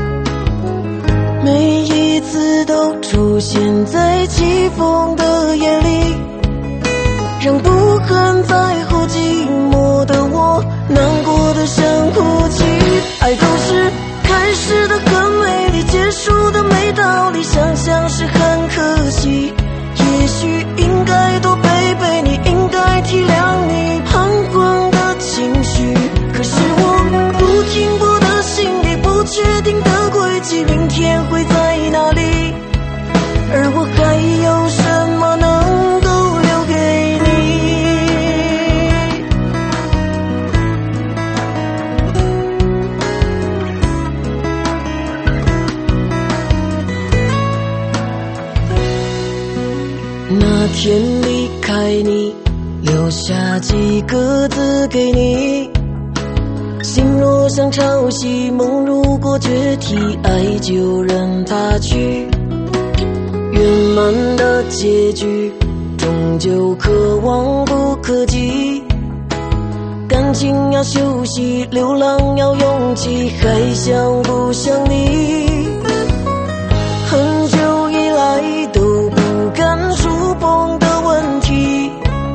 每一次都出现在起风的夜里，让不肯在乎寂寞的我难过的想哭泣。爱都是开始的很美丽，结束的没道理，想想是很可惜。也许应该多陪陪你，应该体谅你彷徨的情绪，可是我不停泊的心里，不确定的轨迹，明天会在哪里？而我还有什么能够留给你？那天离开你，留下几个字给你。心若像潮汐，梦如果决堤，爱就任它去。圆满的结局，终究可望不可及。感情要休息，流浪要勇气，还想不想你？很久以来都不敢触碰的问题，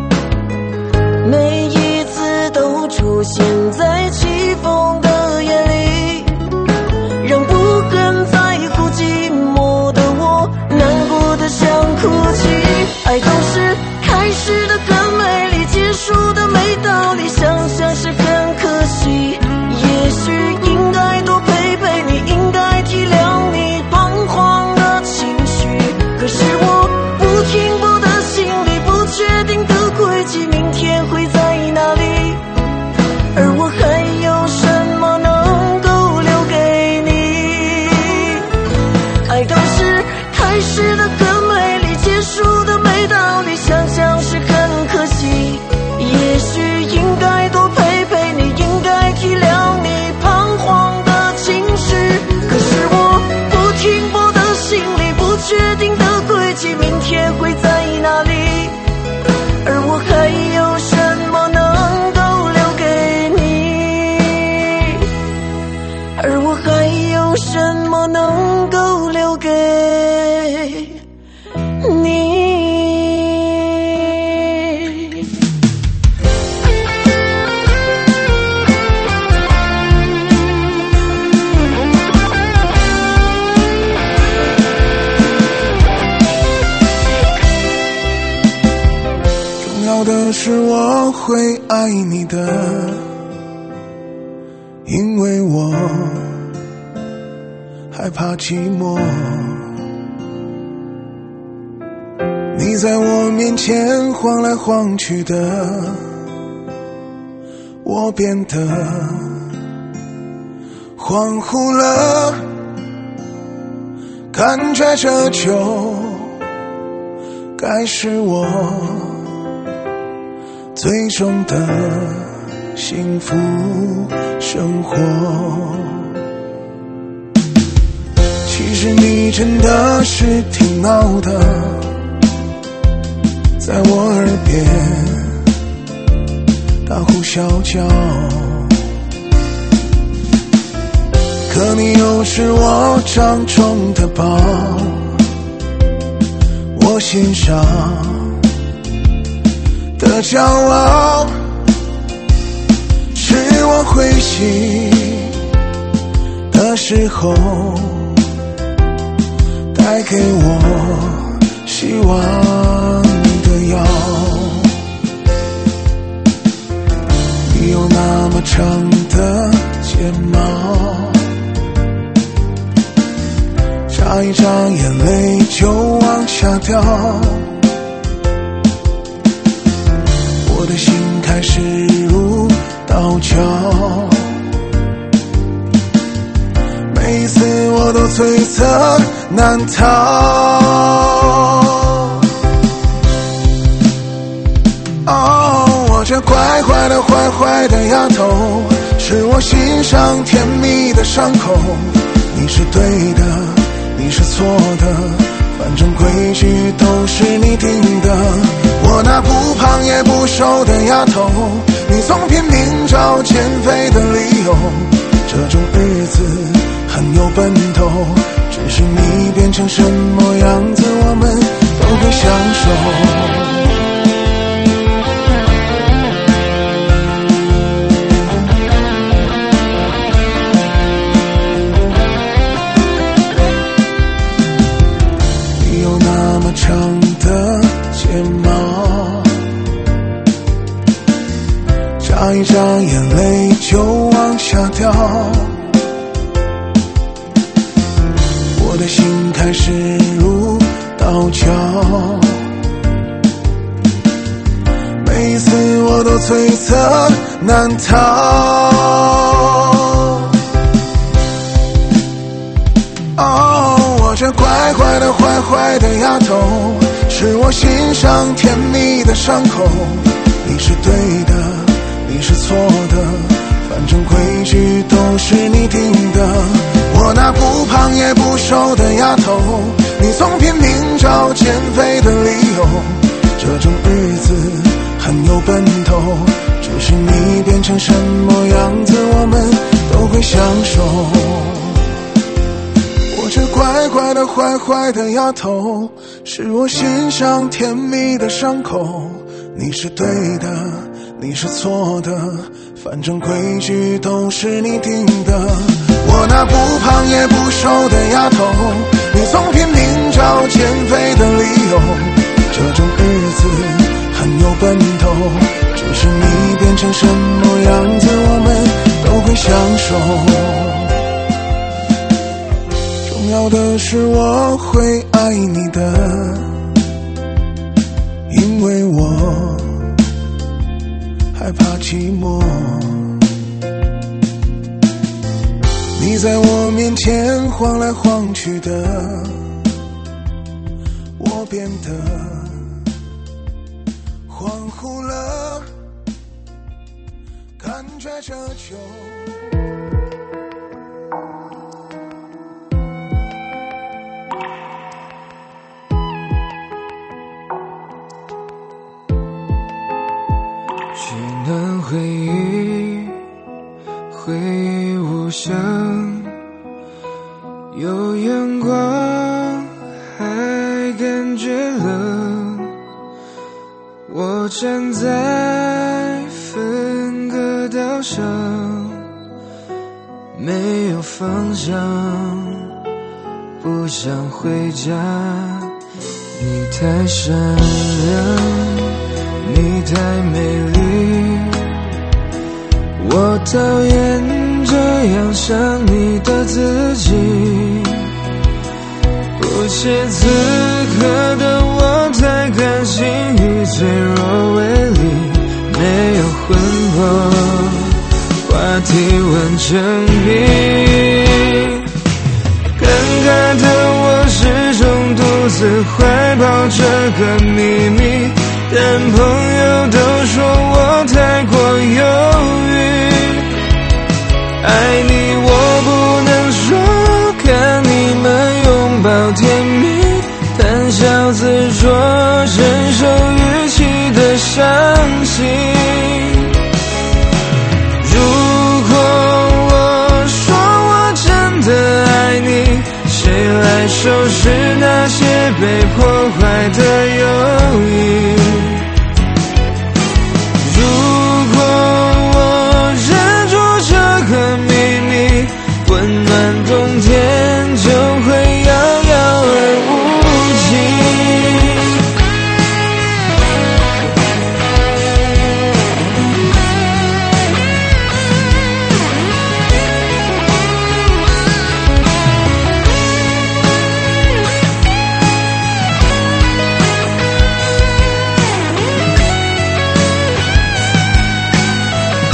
每一次都出现在起风的夜里，让不肯在乎寂寞的我难过的想哭泣。爱都是开始的很美丽，结束的没道理，想想是很可惜。也许应该多陪陪你，应该体谅你彷徨的情绪，可是我不停泊的心里，不确定的轨迹，明天会在哪里？而我还有什么能够留给你？爱都是开始的很美丽，结束的没道理，想想是很可惜。也许应该多陪陪你，应该体谅你彷徨的情绪，可是我不停泊的心里，不确定的轨迹，明天会在哪里？而我还有什么能够留给你？而我还有什么能够留给你？ 重要的是我会爱你的，因为我害怕寂寞。你在我面前晃来晃去的，我变得恍惚了，感觉这就该是我最终的幸福生活。其实你真的是挺闹的，在我耳边大呼小叫，可你又是我掌中的宝，我心上的骄傲，是我灰心的时候带给我希望的药。你有那么长的睫毛，眨一眨眼泪就往下掉，我的心开始如刀绞。 都罪责难逃。哦，我这乖乖的坏坏的丫头，是我心上甜蜜的伤口。你是对的，你是错的，反正规矩都是你定的。我那不胖也不瘦的丫头，你总拼命找减肥的理由。这种日子很有奔头，只是你变成什么样子，我们都会享受。长的睫毛，眨一眨眼泪就往下掉，我的心开始如刀绞，每一次我都罪责难逃。哦，我这乖乖的坏坏的丫头，是我心上甜蜜的伤口。你是对的，你是错的，反正规矩都是你定的。我那不胖也不瘦的丫头，你总拼命找减肥的理由。这种日子很有奔头，只是你变成什么样子，我们都会享受。我这乖乖的坏坏的丫头，是我心上甜蜜的伤口。你是对的，你是错的，反正规矩都是你定的。我那不胖也不瘦的丫头，你总拼命找减肥的理由。这种日子很有奔头，只是你变成什么样子，我们都会享受。重要的是我会爱你的，因为我害怕寂寞。你在我面前晃来晃去的，我变得恍惚了，感觉这就只能回忆，回忆无声，有阳光还感觉冷。我站在分隔岛上，没有方向，不想回家。你太善良，你太美丽，我讨厌这样想你的自己。不切此刻的我太感性，以脆弱为例，没有魂魄，话题完成谜。尴尬的我始终独自怀抱这个秘密，但朋友都说我太过犹豫。爱你我不能说，看你们拥抱甜蜜，谈笑自若，忍受语气的伤心。如果我说我真的爱你，谁来收拾那些被破坏的友谊？如果我忍住这个秘密，温暖冬天就会遥遥而无期。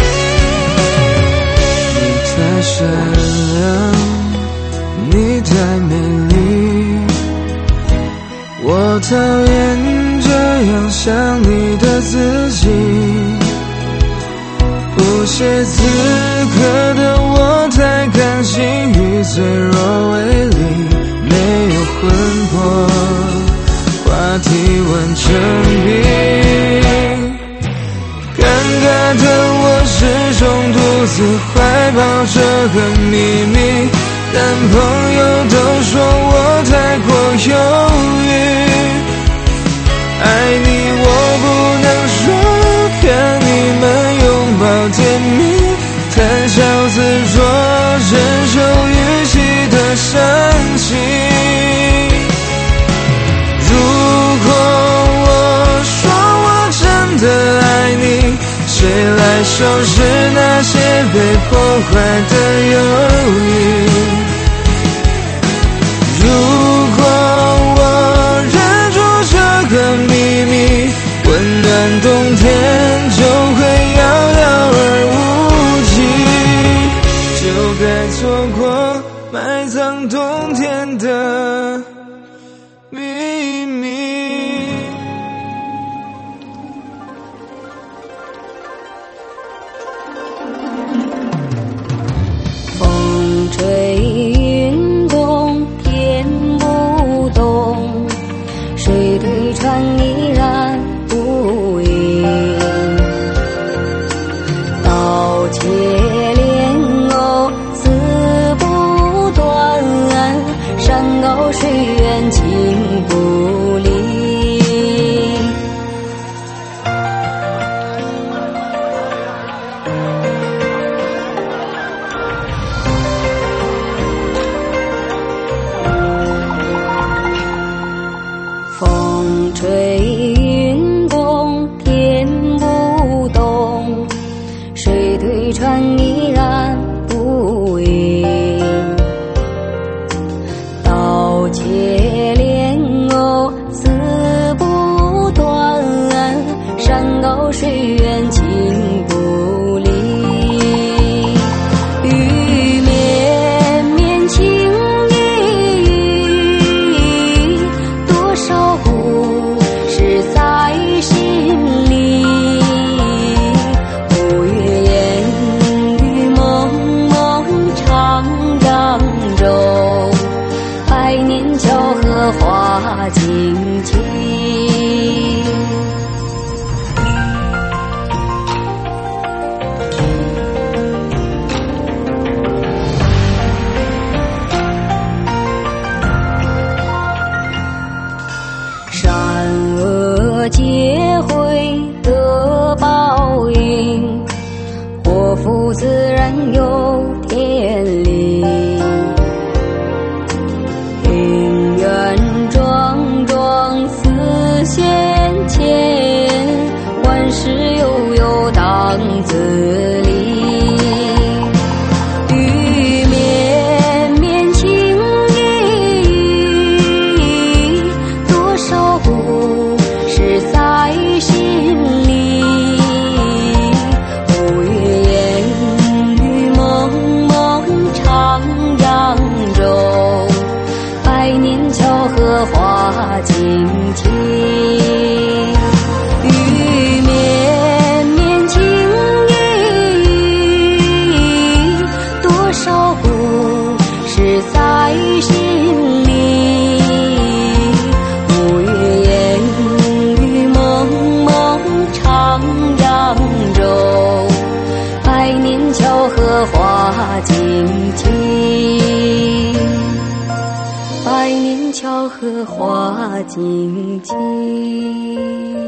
善良，你太我讨厌这样想你的自己，不屑此刻的我太感性，与脆弱为邻，没有魂魄，话题完成冰。尴尬的我始终独自怀抱这个秘密，但朋友都说我太过犹豫。爱你我不能说，看你们拥抱甜蜜，谈笑自若，忍受预期的伤心。如果我说我真的爱你，谁来收拾那些被破坏的犹豫？如果我忍住这个秘密，温暖冬天就会遥遥而无期，就该错过埋葬冬天的秘密。 风吹云动天不动，水对船依然不应，刀切莲藕丝不断，山高水远情不离。风吹云动天不动，水对船依然不应，刀切莲藕丝不断，山高水远情不离。雨绵绵情意，多少故事在心里。五月烟雨蒙蒙长扬州，百年桥荷花尽情。善恶皆会得报应，祸福自然有天理。姻缘桩桩似线牵，万事悠悠当自理。雨绵绵情意，多少故事在心里。五月烟雨蒙蒙长扬州，百年桥荷花尽情。雨绵绵情意，多少故事在心里。五月烟雨蒙蒙长扬州，百年桥荷花尽情，百年桥荷花尽情。